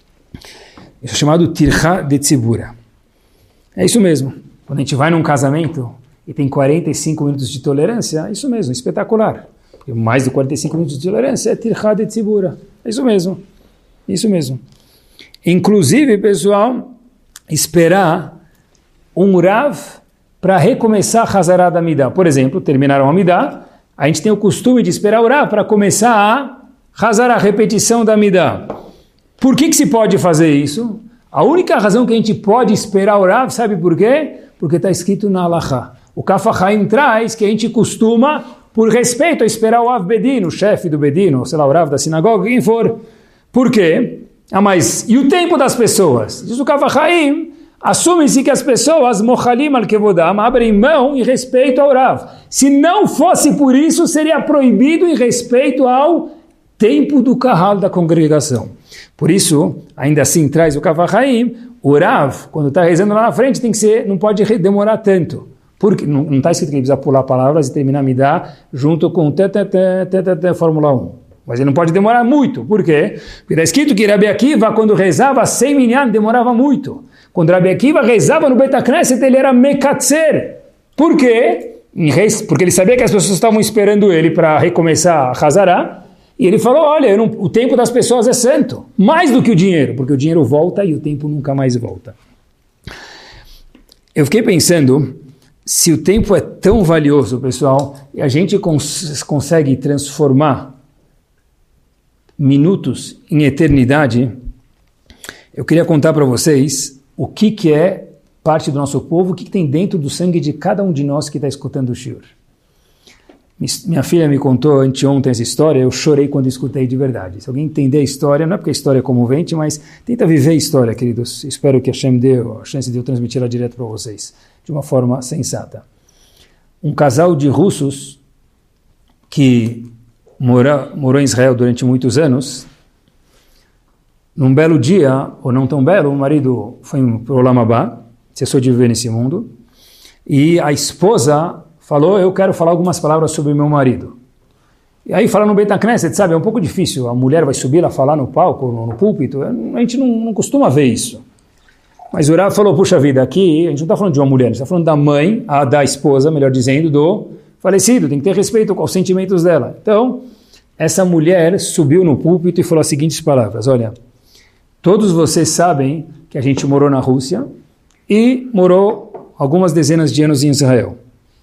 Isso é chamado Tircha de Tzibura. É isso mesmo. Quando a gente vai num casamento e tem quarenta e cinco minutos de tolerância, é isso mesmo, espetacular. Porque mais de quarenta e cinco minutos de tolerância é Tircha de Tzibura. É isso mesmo. Isso mesmo. Inclusive, pessoal, esperar um Rav para recomeçar a Hazará da Amidah. Por exemplo, terminaram a Amidah, a gente tem o costume de esperar o Rav para começar a Hazará, a repetição da Amidah. Por que que se pode fazer isso? A única razão que a gente pode esperar o Rav, sabe por quê? Porque está escrito na Halakha. O Kaf HaChaim traz que a gente costuma, por respeito, a esperar o Av Bedin, o chefe do Bedin, ou sei lá, o Rav da sinagoga, quem for. Por quê? Ah, mas e o tempo das pessoas? Diz o Kaf HaChaim, assume-se que as pessoas, mochalim al kevodam, abrem mão em respeito ao Rav. Se não fosse por isso, seria proibido em respeito ao tempo do kahal da congregação. Por isso, ainda assim, traz o Kaf HaChaim, o Rav, quando está rezando lá na frente, tem que ser, não pode demorar tanto. Porque não está escrito que ele precisa pular palavras e terminar a Amidah junto com tê, tê, tê, tê, tê, tê, Fórmula um. Mas ele não pode demorar muito. Por quê? Porque está escrito que Rabi Akiva, quando rezava cem minyan, demorava muito. Quando Rabi Akiva rezava no Beit HaKnesset, ele era mekatzer. Por quê? Porque ele sabia que as pessoas estavam esperando ele para recomeçar a Hazará. E ele falou, olha, eu não, o tempo das pessoas é santo, mais do que o dinheiro, porque o dinheiro volta e o tempo nunca mais volta. Eu fiquei pensando, se o tempo é tão valioso, pessoal, e a gente cons- consegue transformar minutos em eternidade, eu queria contar para vocês o que, que é parte do nosso povo, o que, que tem dentro do sangue de cada um de nós que está escutando o shiur. Minha filha me contou anteontem essa história, eu chorei quando escutei de verdade. Se alguém entender a história, não é porque a história é comovente, mas tenta viver a história, queridos. Espero que a Hashem dê a chance de eu transmitir ela direto para vocês, de uma forma sensata. Um casal de russos que mora, morou em Israel durante muitos anos, num belo dia, ou não tão belo, o marido foi para o Olam Haba, cessou de viver nesse mundo, e a esposa falou, eu quero falar algumas palavras sobre meu marido. E aí fala no Beit HaKnesset, sabe, é um pouco difícil, a mulher vai subir lá falar no palco, no, no púlpito, a gente não, não costuma ver isso. Mas o Rav falou, puxa vida, aqui a gente não está falando de uma mulher, a gente está falando da mãe, a, da esposa, melhor dizendo, do falecido, tem que ter respeito com os sentimentos dela. Então, essa mulher subiu no púlpito e falou as seguintes palavras, olha, todos vocês sabem que a gente morou na Rússia e morou algumas dezenas de anos em Israel.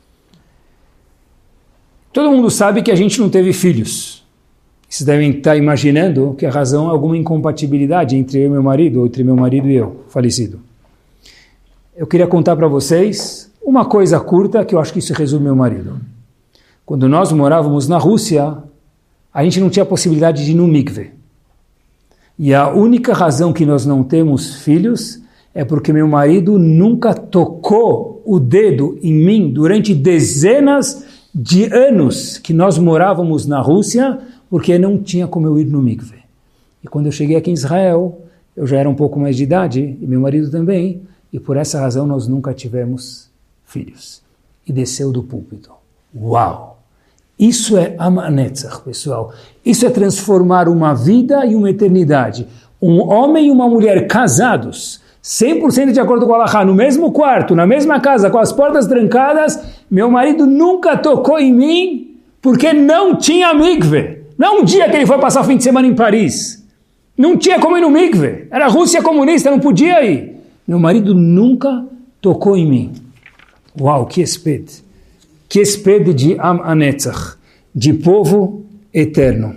Todo mundo sabe que a gente não teve filhos. Vocês devem estar imaginando que a razão é alguma incompatibilidade entre eu e meu marido, ou entre meu marido e eu, falecido. Eu queria contar para vocês uma coisa curta que eu acho que isso resume meu marido. Quando nós morávamos na Rússia, a gente não tinha possibilidade de ir no mikve. E a única razão que nós não temos filhos é porque meu marido nunca tocou o dedo em mim durante dezenas de anos que nós morávamos na Rússia, porque não tinha como eu ir no mikve. E quando eu cheguei aqui em Israel, eu já era um pouco mais de idade, e meu marido também, e por essa razão nós nunca tivemos filhos. E desceu do púlpito. Uau! Isso é Am HaNetzach, pessoal. Isso é transformar uma vida e uma eternidade. Um homem e uma mulher casados, cem por cento de acordo com o Halachá, no mesmo quarto, na mesma casa, com as portas trancadas, meu marido nunca tocou em mim porque não tinha mikve. Não um dia que ele foi passar o fim de semana em Paris. Não tinha como ir no mikve. Era a Rússia comunista, não podia ir. Meu marido nunca tocou em mim. Uau, que esped. Que esped de Am HaNetzach, de povo eterno.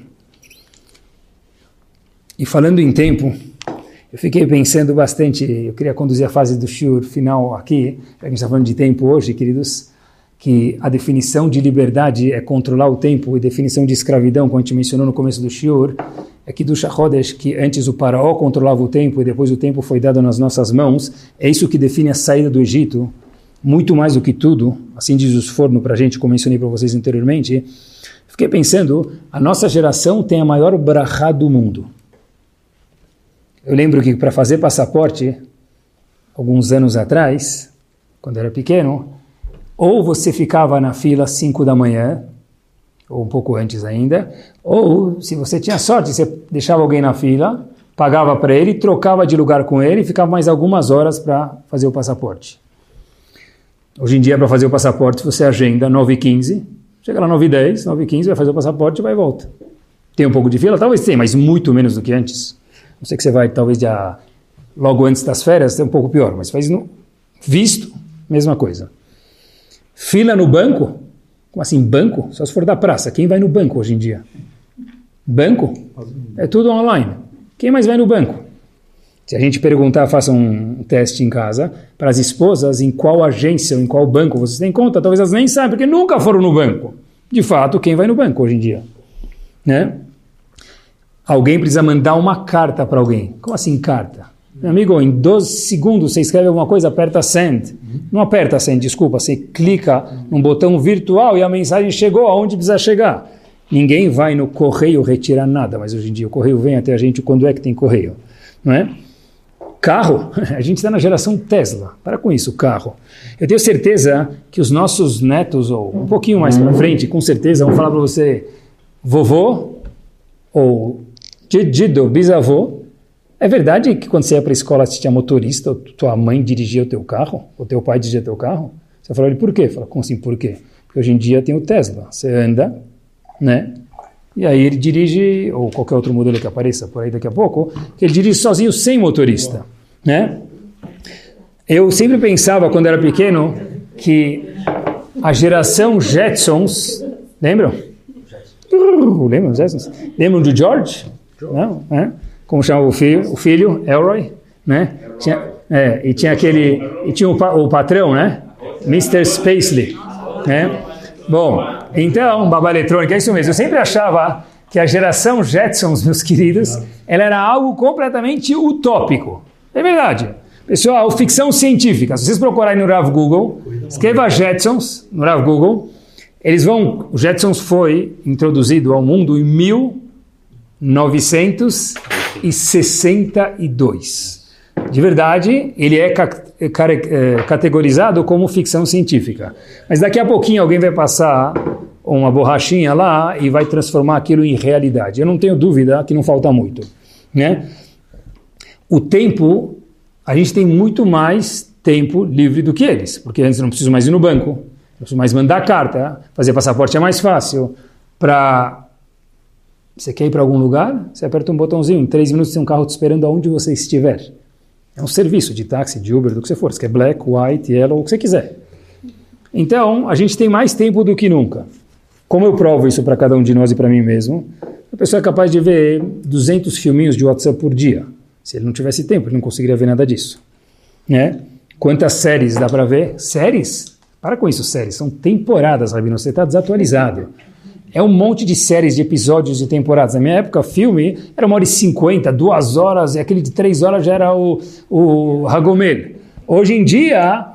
E falando em tempo, eu fiquei pensando bastante, eu queria conduzir a fase do shiur final aqui, a gente está falando de tempo hoje, queridos, que a definição de liberdade é controlar o tempo, e definição de escravidão, como a gente mencionou no começo do shiur, é que do Shachodesh, que antes o faraó controlava o tempo e depois o tempo foi dado nas nossas mãos, é isso que define a saída do Egito, muito mais do que tudo, assim diz os forno para a gente, como mencionei para vocês anteriormente. Fiquei pensando, a nossa geração tem a maior brachá do mundo. Eu lembro que para fazer passaporte, alguns anos atrás, quando eu era pequeno, ou você ficava na fila às cinco da manhã, ou um pouco antes ainda, ou se você tinha sorte, você deixava alguém na fila, pagava para ele, trocava de lugar com ele e ficava mais algumas horas para fazer o passaporte. Hoje em dia, para fazer o passaporte, você agenda nove e quinze, chega lá nove e dez, nove e quinze, vai fazer o passaporte e vai e volta. Tem um pouco de fila? Talvez tenha, mas muito menos do que antes. Não sei que você vai, talvez, já, logo antes das férias, é um pouco pior, mas faz no visto, mesma coisa. Fila no banco? Como assim, banco? Só se for da praça. Quem vai no banco hoje em dia? Banco? É tudo online. Quem mais vai no banco? Se a gente perguntar, faça um teste em casa, para as esposas, em qual agência ou em qual banco vocês têm conta, talvez elas nem saibam, porque nunca foram no banco. De fato, quem vai no banco hoje em dia? Né? Alguém precisa mandar uma carta para alguém. Como assim carta? Meu amigo, em doze segundos você escreve alguma coisa, aperta send. Não aperta send, desculpa, você clica num botão virtual e a mensagem chegou aonde precisa chegar. Ninguém vai no correio retirar nada, mas hoje em dia o correio vem até a gente quando é que tem correio, não é? Carro, a gente está na geração Tesla, para com isso, carro. Eu tenho certeza que os nossos netos, ou um pouquinho mais para frente, com certeza vão falar para você, vovô, ou dido, bisavô, é verdade que quando você ia para a escola você tinha motorista, ou tua mãe dirigia o teu carro, ou teu pai dirigia o teu carro? Você falou, por quê? Fala, como assim, por quê? Porque hoje em dia tem o Tesla, você anda, né? E aí ele dirige, ou qualquer outro modelo que apareça por aí daqui a pouco, que ele dirige sozinho, sem motorista, né? Eu sempre pensava, quando era pequeno, que a geração Jetsons, lembram? Lembram dos Jetsons? Lembram do George? Não, né? Como chama o filho? O filho, Elroy, né? Tinha, É, e tinha aquele, e tinha o, o patrão, né? mister Spacely, né? Bom, então, babá eletrônica, é isso mesmo. Eu sempre achava que a geração Jetsons, meus queridos, ela era algo completamente utópico. É verdade. Pessoal, ficção científica. Se vocês procurarem no Rav Google, escreva Jetsons no Rav Google, eles vão... O Jetsons foi introduzido ao mundo em mil novecentos e sessenta e dois. De verdade, ele é categorizado como ficção científica. Mas daqui a pouquinho alguém vai passar uma borrachinha lá e vai transformar aquilo em realidade. Eu não tenho dúvida que não falta muito, né? O tempo, a gente tem muito mais tempo livre do que eles, porque antes eu não preciso mais ir no banco, não preciso mais mandar carta, fazer passaporte é mais fácil. Para você quer ir para algum lugar, você aperta um botãozinho, em três minutos tem um carro te esperando aonde você estiver. É um serviço de táxi, de Uber, do que você for. Você quer black, white, yellow, o que você quiser. Então, a gente tem mais tempo do que nunca. Como eu provo isso para cada um de nós e para mim mesmo? A pessoa é capaz de ver duzentos filminhos de WhatsApp por dia. Se ele não tivesse tempo, ele não conseguiria ver nada disso. Né? Quantas séries dá para ver? Séries? Para com isso, séries. São temporadas, Rabino. Você está desatualizado. É um monte de séries, de episódios, de temporadas. Na minha época, filme era uma hora e cinquenta, duas horas, e aquele de três horas já era o, o Hagomel. Hoje em dia,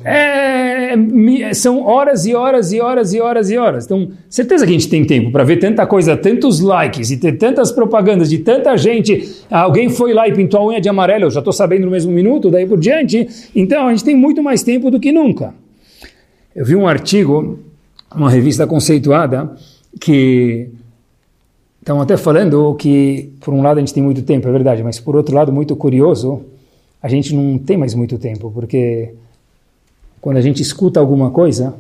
é, são horas e horas e horas e horas e horas. Então, certeza que a gente tem tempo para ver tanta coisa, tantos likes e ter tantas propagandas de tanta gente. Alguém foi lá e pintou a unha de amarelo, eu já estou sabendo no mesmo minuto, daí por diante. Então, a gente tem muito mais tempo do que nunca. Eu vi um artigo, uma revista conceituada, que estão até falando que, por um lado, a gente tem muito tempo, é verdade, mas por outro lado, muito curioso, a gente não tem mais muito tempo, porque quando a gente escuta alguma coisa,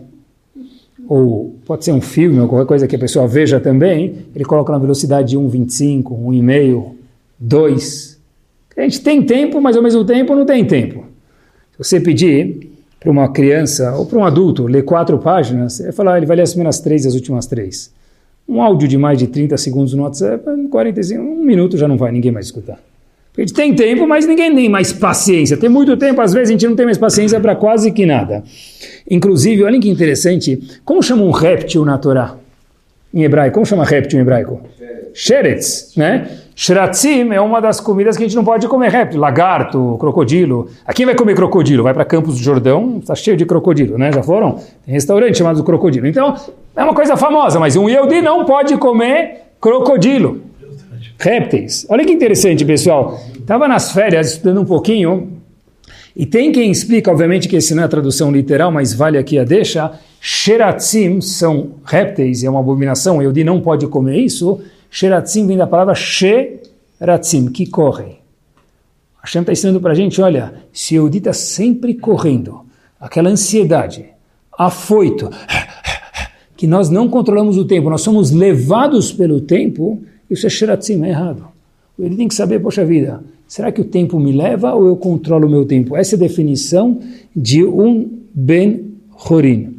ou pode ser um filme, ou qualquer coisa que a pessoa veja também, ele coloca na velocidade de um vírgula vinte e cinco, um vírgula cinco, dois. A gente tem tempo, mas ao mesmo tempo não tem tempo. Se você pedir para uma criança ou para um adulto ler quatro páginas, ele vai falar, ele vai ler as primeiras três e as últimas três. Um áudio de mais de trinta segundos no WhatsApp, quarenta e cinco, um minuto já não vai, ninguém mais escutar. Porque a gente tem tempo, mas ninguém tem mais paciência. Tem muito tempo, às vezes a gente não tem mais paciência para quase que nada. Inclusive, olhem que interessante, como chama um réptil na Torá? Em hebraico, como chama réptil em hebraico? Sheretz, né? Shratzim é uma das comidas que a gente não pode comer réptil, lagarto, crocodilo. Aqui quem vai comer crocodilo? Vai para Campos do Jordão, está cheio de crocodilo, né? Já foram? Tem restaurante chamado crocodilo. Então, é uma coisa famosa, mas um Yehudi não pode comer crocodilo. Répteis. Olha que interessante, pessoal. Estava nas férias estudando um pouquinho, e tem quem explica, obviamente que esse não é a tradução literal, mas vale aqui a deixa. Sheratzim são répteis, é uma abominação, o Yehudi não pode comer isso. Sheratzim vem da palavra Sheratzim, que correm. Hashem está ensinando para a gente, olha, se o Yehudi está sempre correndo, aquela ansiedade, afoito, que nós não controlamos o tempo, nós somos levados pelo tempo, isso é Sheratzim, é errado. O Yehudi tem que saber, poxa vida, será que o tempo me leva ou eu controlo o meu tempo? Essa é a definição de um Ben Horin.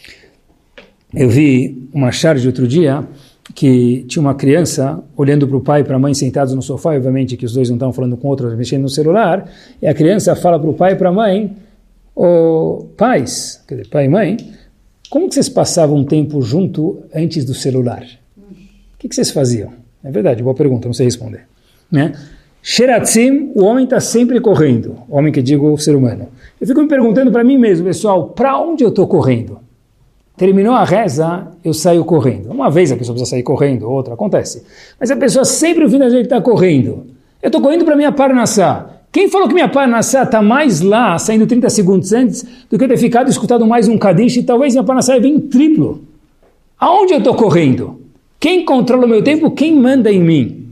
Eu vi uma charge outro dia, que tinha uma criança olhando para o pai e para a mãe sentados no sofá, obviamente que os dois não estavam falando com outros, mexendo no celular, e a criança fala para o pai e para a mãe, oh, pais, quer dizer, pai e mãe, como que vocês passavam um tempo junto antes do celular? O que, que vocês faziam? É verdade, boa pergunta, não sei responder. Né? Sheratzim, o homem está sempre correndo, o homem que digo o ser humano. Eu fico me perguntando para mim mesmo, pessoal, para onde eu estou correndo? Terminou a reza, eu saio correndo. Uma vez a pessoa precisa sair correndo, outra, acontece. Mas a pessoa sempre, o fim da gente está correndo. Eu estou correndo para minha Parnassá. Quem falou que minha Parnassá está mais lá, saindo trinta segundos antes, do que eu ter ficado escutado mais um Kadish, e talvez minha Parnassá venha em triplo? Aonde eu estou correndo? Quem controla o meu tempo? Quem manda em mim?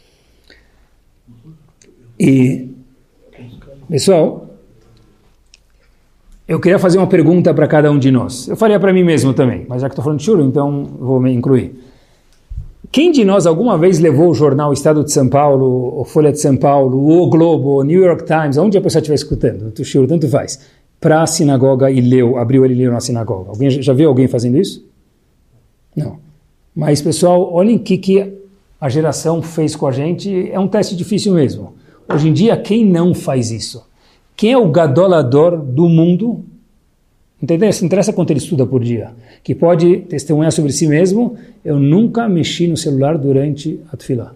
E, pessoal, eu queria fazer uma pergunta para cada um de nós. Eu faria para mim mesmo também, mas já que estou falando de churro, então vou me incluir. Quem de nós alguma vez levou o jornal Estado de São Paulo, ou Folha de São Paulo, o Globo, o New York Times, onde a pessoa estiver escutando, o churro, tanto faz, para a sinagoga e leu, abriu ele e leu na sinagoga? Alguém, já viu alguém fazendo isso? Não. Mas, pessoal, olhem o que, que a geração fez com a gente, é um teste difícil mesmo. Hoje em dia, quem não faz isso? Quem é o gadolador do mundo? Entendeu? Não interessa quanto ele estuda por dia. Que pode testemunhar sobre si mesmo, eu nunca mexi no celular durante a tefilá.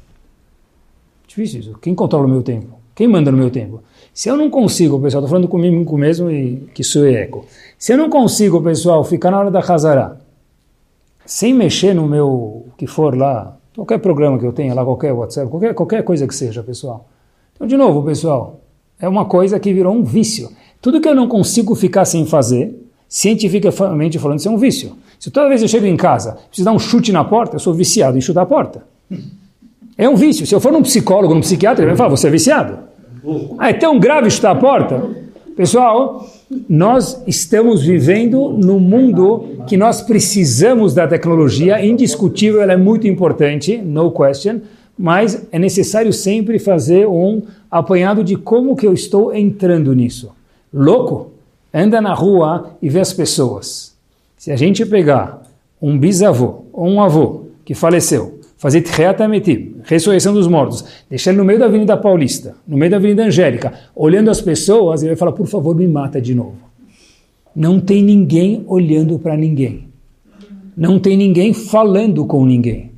Difícil isso. Quem controla o meu tempo? Quem manda no meu tempo? Se eu não consigo, pessoal, estou falando comigo mesmo e que sou eco. Se eu não consigo, pessoal, ficar na hora da Hazará, sem mexer no meu, que for lá, qualquer programa que eu tenha lá, qualquer WhatsApp, qualquer, qualquer coisa que seja, pessoal. Então, de novo, pessoal, é uma coisa que virou um vício. Tudo que eu não consigo ficar sem fazer, cientificamente falando, isso é um vício. Se toda vez eu chego em casa, preciso dar um chute na porta, eu sou viciado em chutar a porta. É um vício. Se eu for num psicólogo, num psiquiatra, ele vai falar, você é viciado. Ah, é tão grave chutar a porta? Pessoal, nós estamos vivendo num mundo que nós precisamos da tecnologia, indiscutível, ela é muito importante, no question, mas é necessário sempre fazer um apanhado de como que eu estou entrando nisso. Louco? Anda na rua e vê as pessoas. Se a gente pegar um bisavô ou um avô que faleceu, fazer Tchiat HaMetim, ressurreição dos mortos, deixar ele no meio da Avenida Paulista, no meio da Avenida Angélica, olhando as pessoas, ele vai falar, por favor, me mata de novo. Não tem ninguém olhando para ninguém. Não tem ninguém falando com ninguém.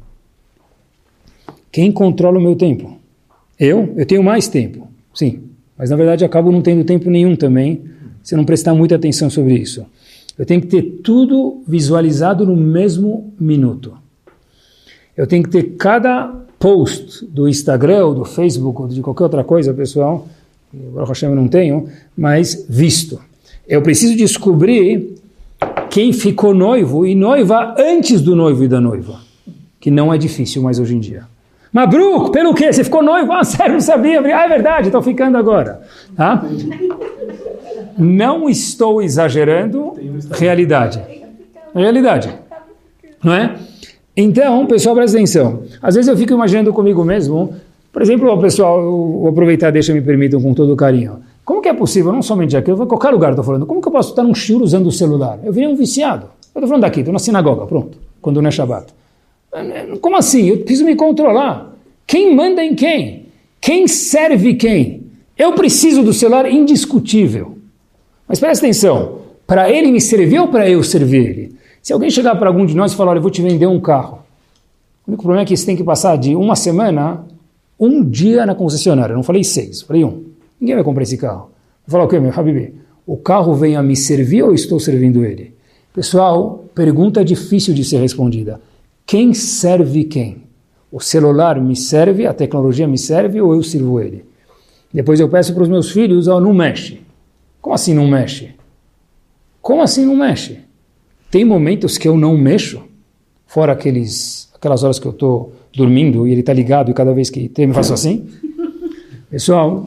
Quem controla o meu tempo? Eu? Eu tenho mais tempo, sim. Mas na verdade acabo não tendo tempo nenhum também, se eu não prestar muita atenção sobre isso. Eu tenho que ter tudo visualizado no mesmo minuto. Eu tenho que ter cada post do Instagram, ou do Facebook, ou de qualquer outra coisa, pessoal, Baruch Hashem eu não tenho, mas visto. Eu preciso descobrir quem ficou noivo e noiva antes do noivo e da noiva, que não é difícil mais hoje em dia. Mabruk, pelo quê? Você ficou noivo? Ah, sério, não sabia. Ah, é verdade, estou ficando agora. Tá? Não estou exagerando, realidade. Realidade. Não é? Então, pessoal, presta atenção. Às vezes eu fico imaginando comigo mesmo, por exemplo, pessoal, eu vou aproveitar, deixa, me permitam com todo carinho. Como que é possível, não somente aqui, eu vou em qualquer lugar, estou falando, como que eu posso estar num shiur usando o celular? Eu virei um viciado. Eu estou falando daqui, estou na sinagoga, pronto, quando não é Shabbat. Como assim? Eu preciso me controlar. Quem manda em quem? Quem serve quem? Eu preciso do celular indiscutível. Mas presta atenção, para ele me servir ou para eu servir ele? Se alguém chegar para algum de nós e falar, olha, eu vou te vender um carro. O único problema é que você tem que passar de uma semana, um dia na concessionária. Eu não falei seis, falei um. Ninguém vai comprar esse carro. Vou falar o quê, meu Habibi? O carro vem a me servir ou eu estou servindo ele? Pessoal, pergunta difícil de ser respondida. Quem serve quem? O celular me serve, a tecnologia me serve ou eu sirvo ele? Depois eu peço para os meus filhos, ó, não mexe. Como assim não mexe? Como assim não mexe? Tem momentos que eu não mexo, fora aqueles, aquelas horas que eu estou dormindo e ele está ligado e cada vez que tem eu faço assim. Pessoal,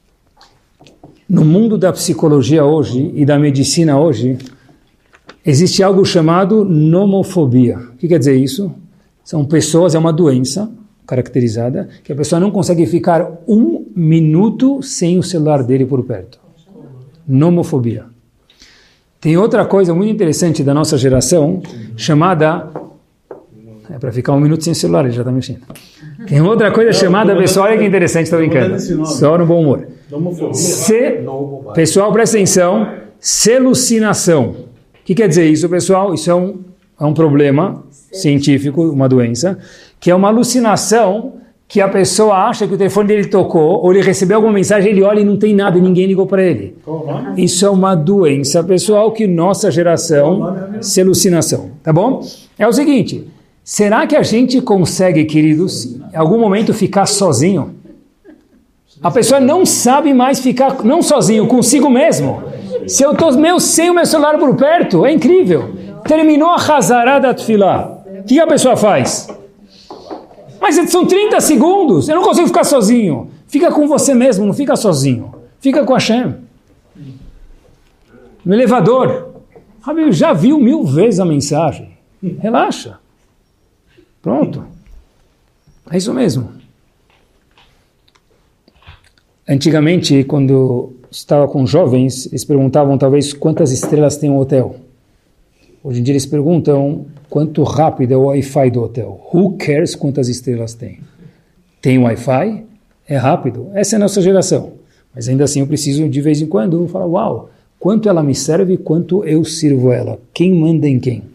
no mundo da psicologia hoje e da medicina hoje, existe algo chamado nomofobia. O que quer dizer isso? São pessoas, é uma doença caracterizada, que a pessoa não consegue ficar um minuto sem o celular dele por perto. Nomofobia. Tem outra coisa muito interessante da nossa geração, chamada... É para ficar um minuto sem celular, ele já está mexendo. Tem outra coisa chamada, pessoal, olha que interessante, estou brincando. Só no bom humor. Se, pessoal, presta atenção, selucinação. O que quer dizer isso, pessoal? Isso é um, é um problema científico, uma doença, que é uma alucinação que a pessoa acha que o telefone dele tocou, ou ele recebeu alguma mensagem, ele olha e não tem nada, e ninguém ligou para ele. Isso é uma doença, pessoal, que nossa geração, se alucinação, tá bom? É o seguinte, será que a gente consegue, queridos, em algum momento ficar sozinho? A pessoa não sabe mais ficar, não sozinho, consigo mesmo. Se eu estou meu, sem o meu celular por perto, é incrível. Terminou a Hazará da Tefilá. O que a pessoa faz? Mas são trinta segundos, eu não consigo ficar sozinho. Fica com você mesmo, não fica sozinho. Fica com Hashem. No elevador. Rabi, já viu mil vezes a mensagem. Relaxa. Pronto. É isso mesmo. Antigamente, quando estava com jovens, eles perguntavam talvez quantas estrelas tem um hotel. Hoje em dia eles perguntam quanto rápido é o Wi-Fi do hotel. Who cares quantas estrelas tem? Tem Wi-Fi? É rápido. Essa é a nossa geração. Mas ainda assim eu preciso, de vez em quando, falar, uau, quanto ela me serve, quanto eu sirvo ela. Quem manda em quem?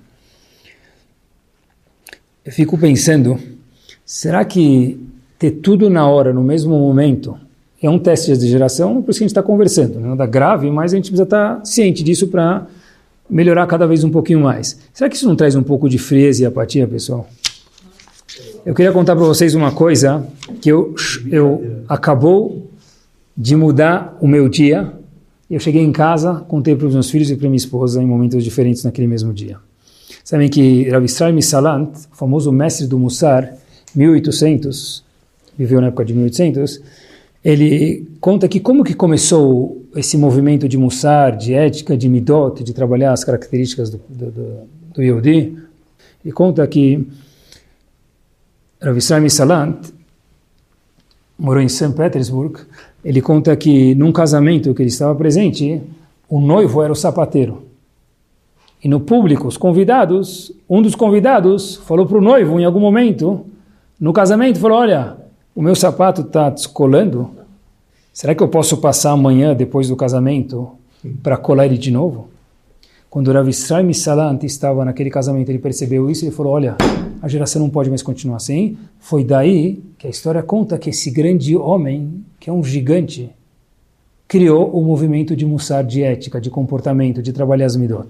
Eu fico pensando, será que ter tudo na hora, no mesmo momento, é um teste de geração? Por isso que a gente está conversando. Não dá grave, mas a gente precisa estar ciente disso para melhorar cada vez um pouquinho mais. Será que isso não traz um pouco de frieza e apatia, pessoal? Eu queria contar para vocês uma coisa que eu, eu acabou de mudar o meu dia. Eu cheguei em casa, contei para os meus filhos e para minha esposa em momentos diferentes naquele mesmo dia. Sabem que Rav Israel Misalant, o famoso mestre do Mussar, mil e oitocentos, viveu na época de mil e oitocentos, ele conta que como que começou esse movimento de Mussar, de ética, de Midot, de trabalhar as características do, do, do, do Yehudi. Ele conta que Rav Israel Misalant morou em São Petersburgo. Ele conta que num casamento que ele estava presente, o noivo era o sapateiro. E no público, os convidados, um dos convidados falou para o noivo em algum momento, no casamento, falou, olha, o meu sapato está descolando, será que eu posso passar amanhã, depois do casamento, para colar ele de novo? Quando o Rav Israel Misalant estava naquele casamento, ele percebeu isso e ele falou, olha, a geração não pode mais continuar assim. Foi daí que a história conta que esse grande homem, que é um gigante, criou o movimento de Mussar, de ética, de comportamento, de trabalhar as midot.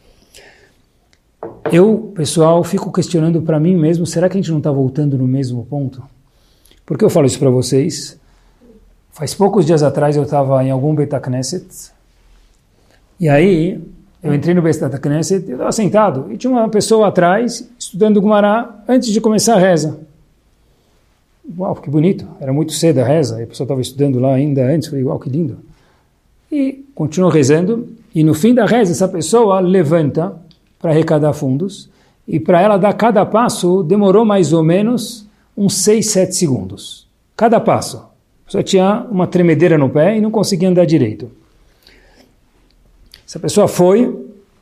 Eu, pessoal, fico questionando para mim mesmo, será que a gente não está voltando no mesmo ponto? Por que eu falo isso para vocês? Faz poucos dias atrás eu estava em algum Beit HaKnesset, e aí eu entrei no Beit HaKnesset, eu estava sentado, e tinha uma pessoa atrás, estudando Gumará, antes de começar a reza. Uau, que bonito, era muito cedo a reza, e a pessoa estava estudando lá ainda antes, falei, uau, que lindo. E continuou rezando, e no fim da reza, essa pessoa levanta para arrecadar fundos, e para ela dar cada passo, demorou mais ou menos uns seis, sete segundos. Cada passo. Só tinha uma tremedeira no pé e não conseguia andar direito. Essa pessoa foi,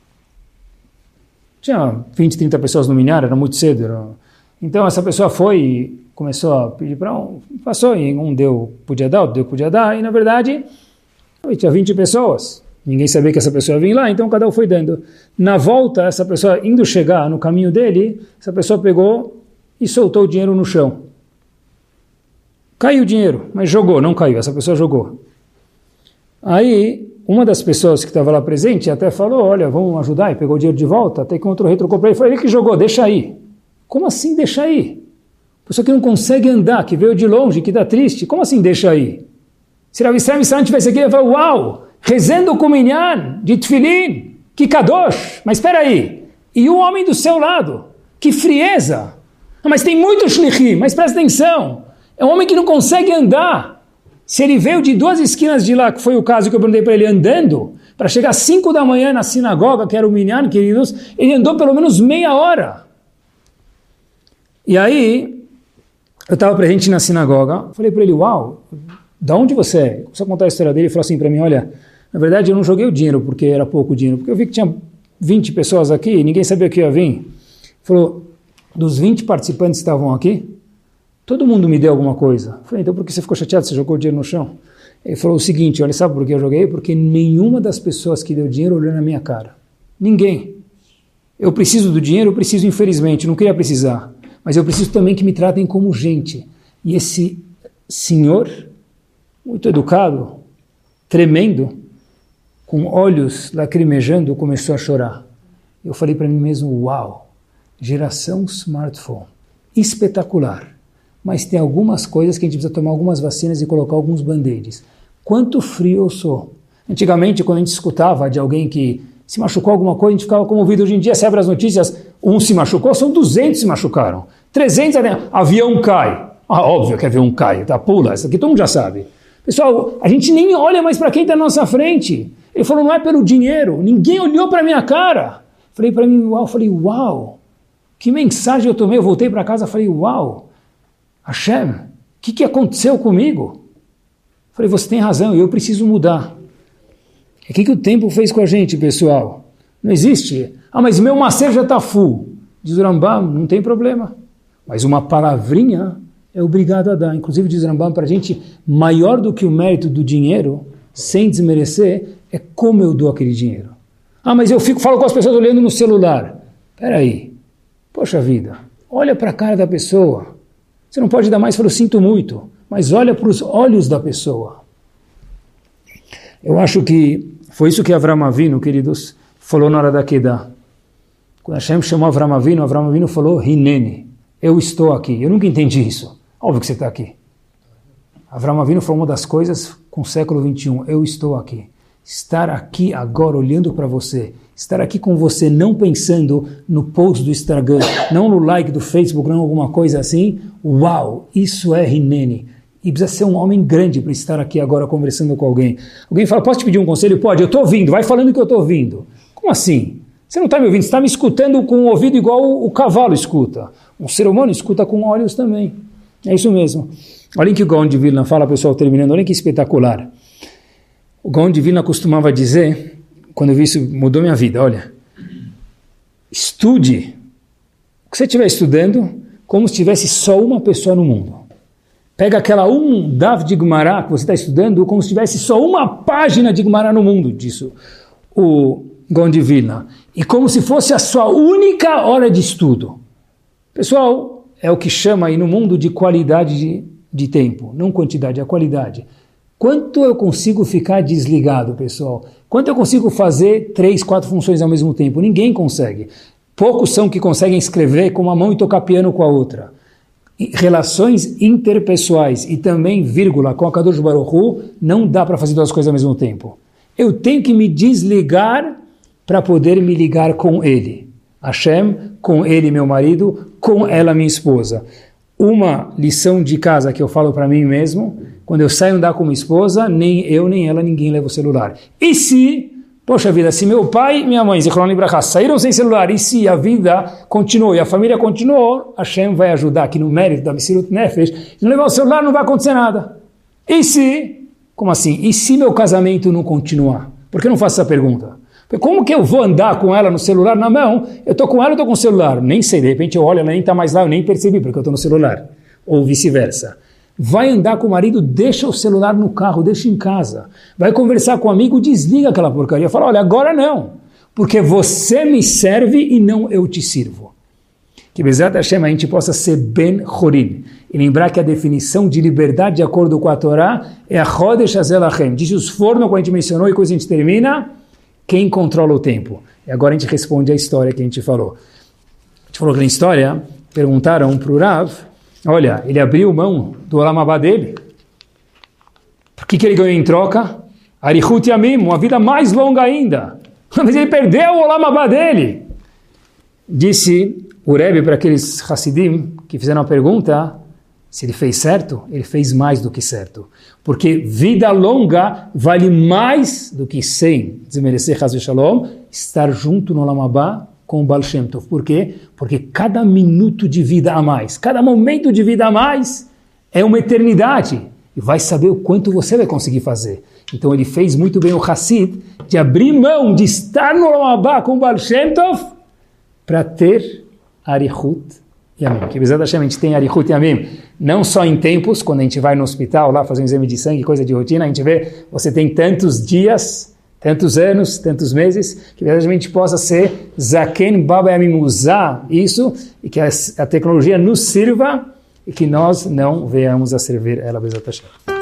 tinha vinte, trinta pessoas no minhar, era muito cedo. Era... Então essa pessoa foi e começou a pedir para um, passou e um deu, podia dar, outro deu, podia dar, e na verdade tinha vinte pessoas. Ninguém sabia que essa pessoa ia vir lá, então cada um foi dando. Na volta, essa pessoa indo chegar no caminho dele, essa pessoa pegou e soltou o dinheiro no chão. Caiu o dinheiro, mas jogou, não caiu, essa pessoa jogou. Aí, uma das pessoas que estava lá presente até falou, olha, vamos ajudar, e pegou o dinheiro de volta, até que outro retrocou para ele, foi ele que jogou, deixa aí. Como assim deixa aí? Pessoa que não consegue andar, que veio de longe, que está triste, como assim deixa aí? Se Rav Israel Misalant tivesse aqui, ele ia falar, uau, rezando com minyan, de tefilin, que kadosh, mas espera aí, e o homem do seu lado, que frieza, ah, mas tem muito shlichim, mas presta atenção, é um homem que não consegue andar. Se ele veio de duas esquinas de lá, que foi o caso que eu perguntei para ele, andando, para chegar às cinco da manhã na sinagoga, que era o minyan, queridos, ele andou pelo menos meia hora. E aí, eu estava presente na sinagoga, falei para ele, uau, da onde você é? Começou a contar a história dele, ele falou assim para mim, olha, na verdade eu não joguei o dinheiro porque era pouco dinheiro, porque eu vi que tinha vinte pessoas aqui e ninguém sabia que ia vir. Ele falou, dos vinte participantes que estavam aqui, todo mundo me deu alguma coisa. Eu falei, então por que você ficou chateado, você jogou o dinheiro no chão? Ele falou o seguinte, olha, sabe por que eu joguei? Porque nenhuma das pessoas que deu dinheiro olhou na minha cara. Ninguém. Eu preciso do dinheiro, eu preciso infelizmente, não queria precisar, mas eu preciso também que me tratem como gente. E esse senhor, muito educado, tremendo, com olhos lacrimejando, começou a chorar. Eu falei para mim mesmo, uau, geração smartphone, espetacular. Mas tem algumas coisas que a gente precisa tomar algumas vacinas e colocar alguns band-aids. Quanto frio eu sou. Antigamente, quando a gente escutava de alguém que se machucou alguma coisa, a gente ficava comovido. Hoje em dia, você abre as notícias, um se machucou, são duzentos que se machucaram. trezentos, avião cai. Ah, óbvio que avião cai, tá? Pula, isso aqui todo mundo já sabe. Pessoal, a gente nem olha mais para quem está na nossa frente. Ele falou, não é pelo dinheiro, ninguém olhou para minha cara. Falei para mim, uau, falei, uau, que mensagem eu tomei. Eu voltei para casa, falei, uau, Hashem, o que, que aconteceu comigo? Falei, você tem razão, eu preciso mudar. E o que, que o tempo fez com a gente, pessoal? Não existe. Ah, mas meu macer já está full. Diz o Rambam, não tem problema. Mas uma palavrinha é obrigado a dar. Inclusive, diz o Rambam para a gente, maior do que o mérito do dinheiro, sem desmerecer, é como eu dou aquele dinheiro. Ah, mas eu fico, falo com as pessoas olhando no celular. Espera aí. Poxa vida, olha para a cara da pessoa. Você não pode dar mais, eu sinto muito, mas olha para os olhos da pessoa. Eu acho que foi isso que Avram Avinu, queridos, falou na hora da Kedah. Quando Hashem chamou Avram Avinu, Avram Avinu falou, Hineni, eu estou aqui. Eu nunca entendi isso. Óbvio que você está aqui. Avram Avinu falou uma das coisas com o século vinte e um, eu estou aqui. Estar aqui agora olhando para você, estar aqui com você, não pensando no post do Instagram, não no like do Facebook, não alguma coisa assim, uau, isso é Hineni. E precisa ser um homem grande para estar aqui agora conversando com alguém. Alguém fala, posso te pedir um conselho? Pode, eu estou ouvindo, vai falando que eu estou ouvindo. Como assim? Você não está me ouvindo, você está me escutando com o ouvido igual o, o cavalo escuta. Um ser humano escuta com olhos também. É isso mesmo. Olhem que o Gaon de Vilna fala, pessoal, terminando, olhem que espetacular. O Gaon de Vilna costumava dizer, quando eu vi isso, mudou minha vida, olha, estude o que você estiver estudando como se tivesse só uma pessoa no mundo. Pega aquela um Dav de Gemara que você está estudando como se tivesse só uma página de Gemara no mundo, disso o Gaon de Vilna. E como se fosse a sua única hora de estudo. Pessoal, é o que chama aí no mundo de qualidade de, de tempo, não quantidade, é qualidade. Quanto eu consigo ficar desligado, pessoal? Quanto eu consigo fazer três, quatro funções ao mesmo tempo? Ninguém consegue. Poucos são que conseguem escrever com uma mão e tocar piano com a outra. Relações interpessoais e também vírgula com a Kadosh Baruch Hu, não dá para fazer duas coisas ao mesmo tempo. Eu tenho que me desligar para poder me ligar com ele. Hashem, com ele, meu marido, com ela, minha esposa. Uma lição de casa que eu falo para mim mesmo, quando eu saio andar com minha esposa, nem eu, nem ela, ninguém leva o celular. E se, poxa vida, se meu pai e minha mãe, Zichron Libracha, saíram sem celular, e se a vida continuou e a família continuou, Hashem vai ajudar aqui no mérito da Messirut Nefesh, se não levar o celular não vai acontecer nada. E se, como assim? E se meu casamento não continuar? Por que eu não faço essa pergunta? Porque como que eu vou andar com ela no celular na mão? Eu estou com ela, eu estou com o celular. Nem sei, de repente eu olho, ela nem está mais lá, eu nem percebi porque eu estou no celular. Ou vice-versa. Vai andar com o marido, deixa o celular no carro, deixa em casa. Vai conversar com o amigo, desliga aquela porcaria. Fala, olha, agora não. Porque você me serve e não eu te sirvo. Que Bezat Hashem a gente possa ser Ben Chorim. E lembrar que a definição de liberdade de acordo com a Torá é a Chodesh Hazel Lachem. Diz os fornos, como a gente mencionou, e coisa a gente termina, quem controla o tempo. E agora a gente responde a história que a gente falou. A gente falou que na história, perguntaram para o Rav, olha, ele abriu mão do Olam Abá dele. Por que, que ele ganhou em troca? Arichut Yamim, uma vida mais longa ainda. Mas ele perdeu o Olam Abá dele. Disse o Rebbe para aqueles Hassidim que fizeram a pergunta, se ele fez certo, ele fez mais do que certo. Porque vida longa vale mais do que, sem desmerecer Chas v'Shalom, estar junto no Olam Abá com o Baal Shem Tov. Por quê? Porque cada minuto de vida a mais, cada momento de vida a mais é uma eternidade. E vai saber o quanto você vai conseguir fazer. Então ele fez muito bem o Hassid de abrir mão de estar no Olam Abá com o Baal Shem Tov para ter Arichut Yamim. Que Bezat Hashem a gente tem Arichut Yamim, não só em tempos, quando a gente vai no hospital lá fazer um exame de sangue, coisa de rotina, a gente vê, você tem tantos dias, tantos anos, tantos meses, que a gente possa ser Zaken Baba Yamim, usar isso, e que a, a tecnologia nos sirva, e que nós não venhamos a servir ela, Bezat Hashem.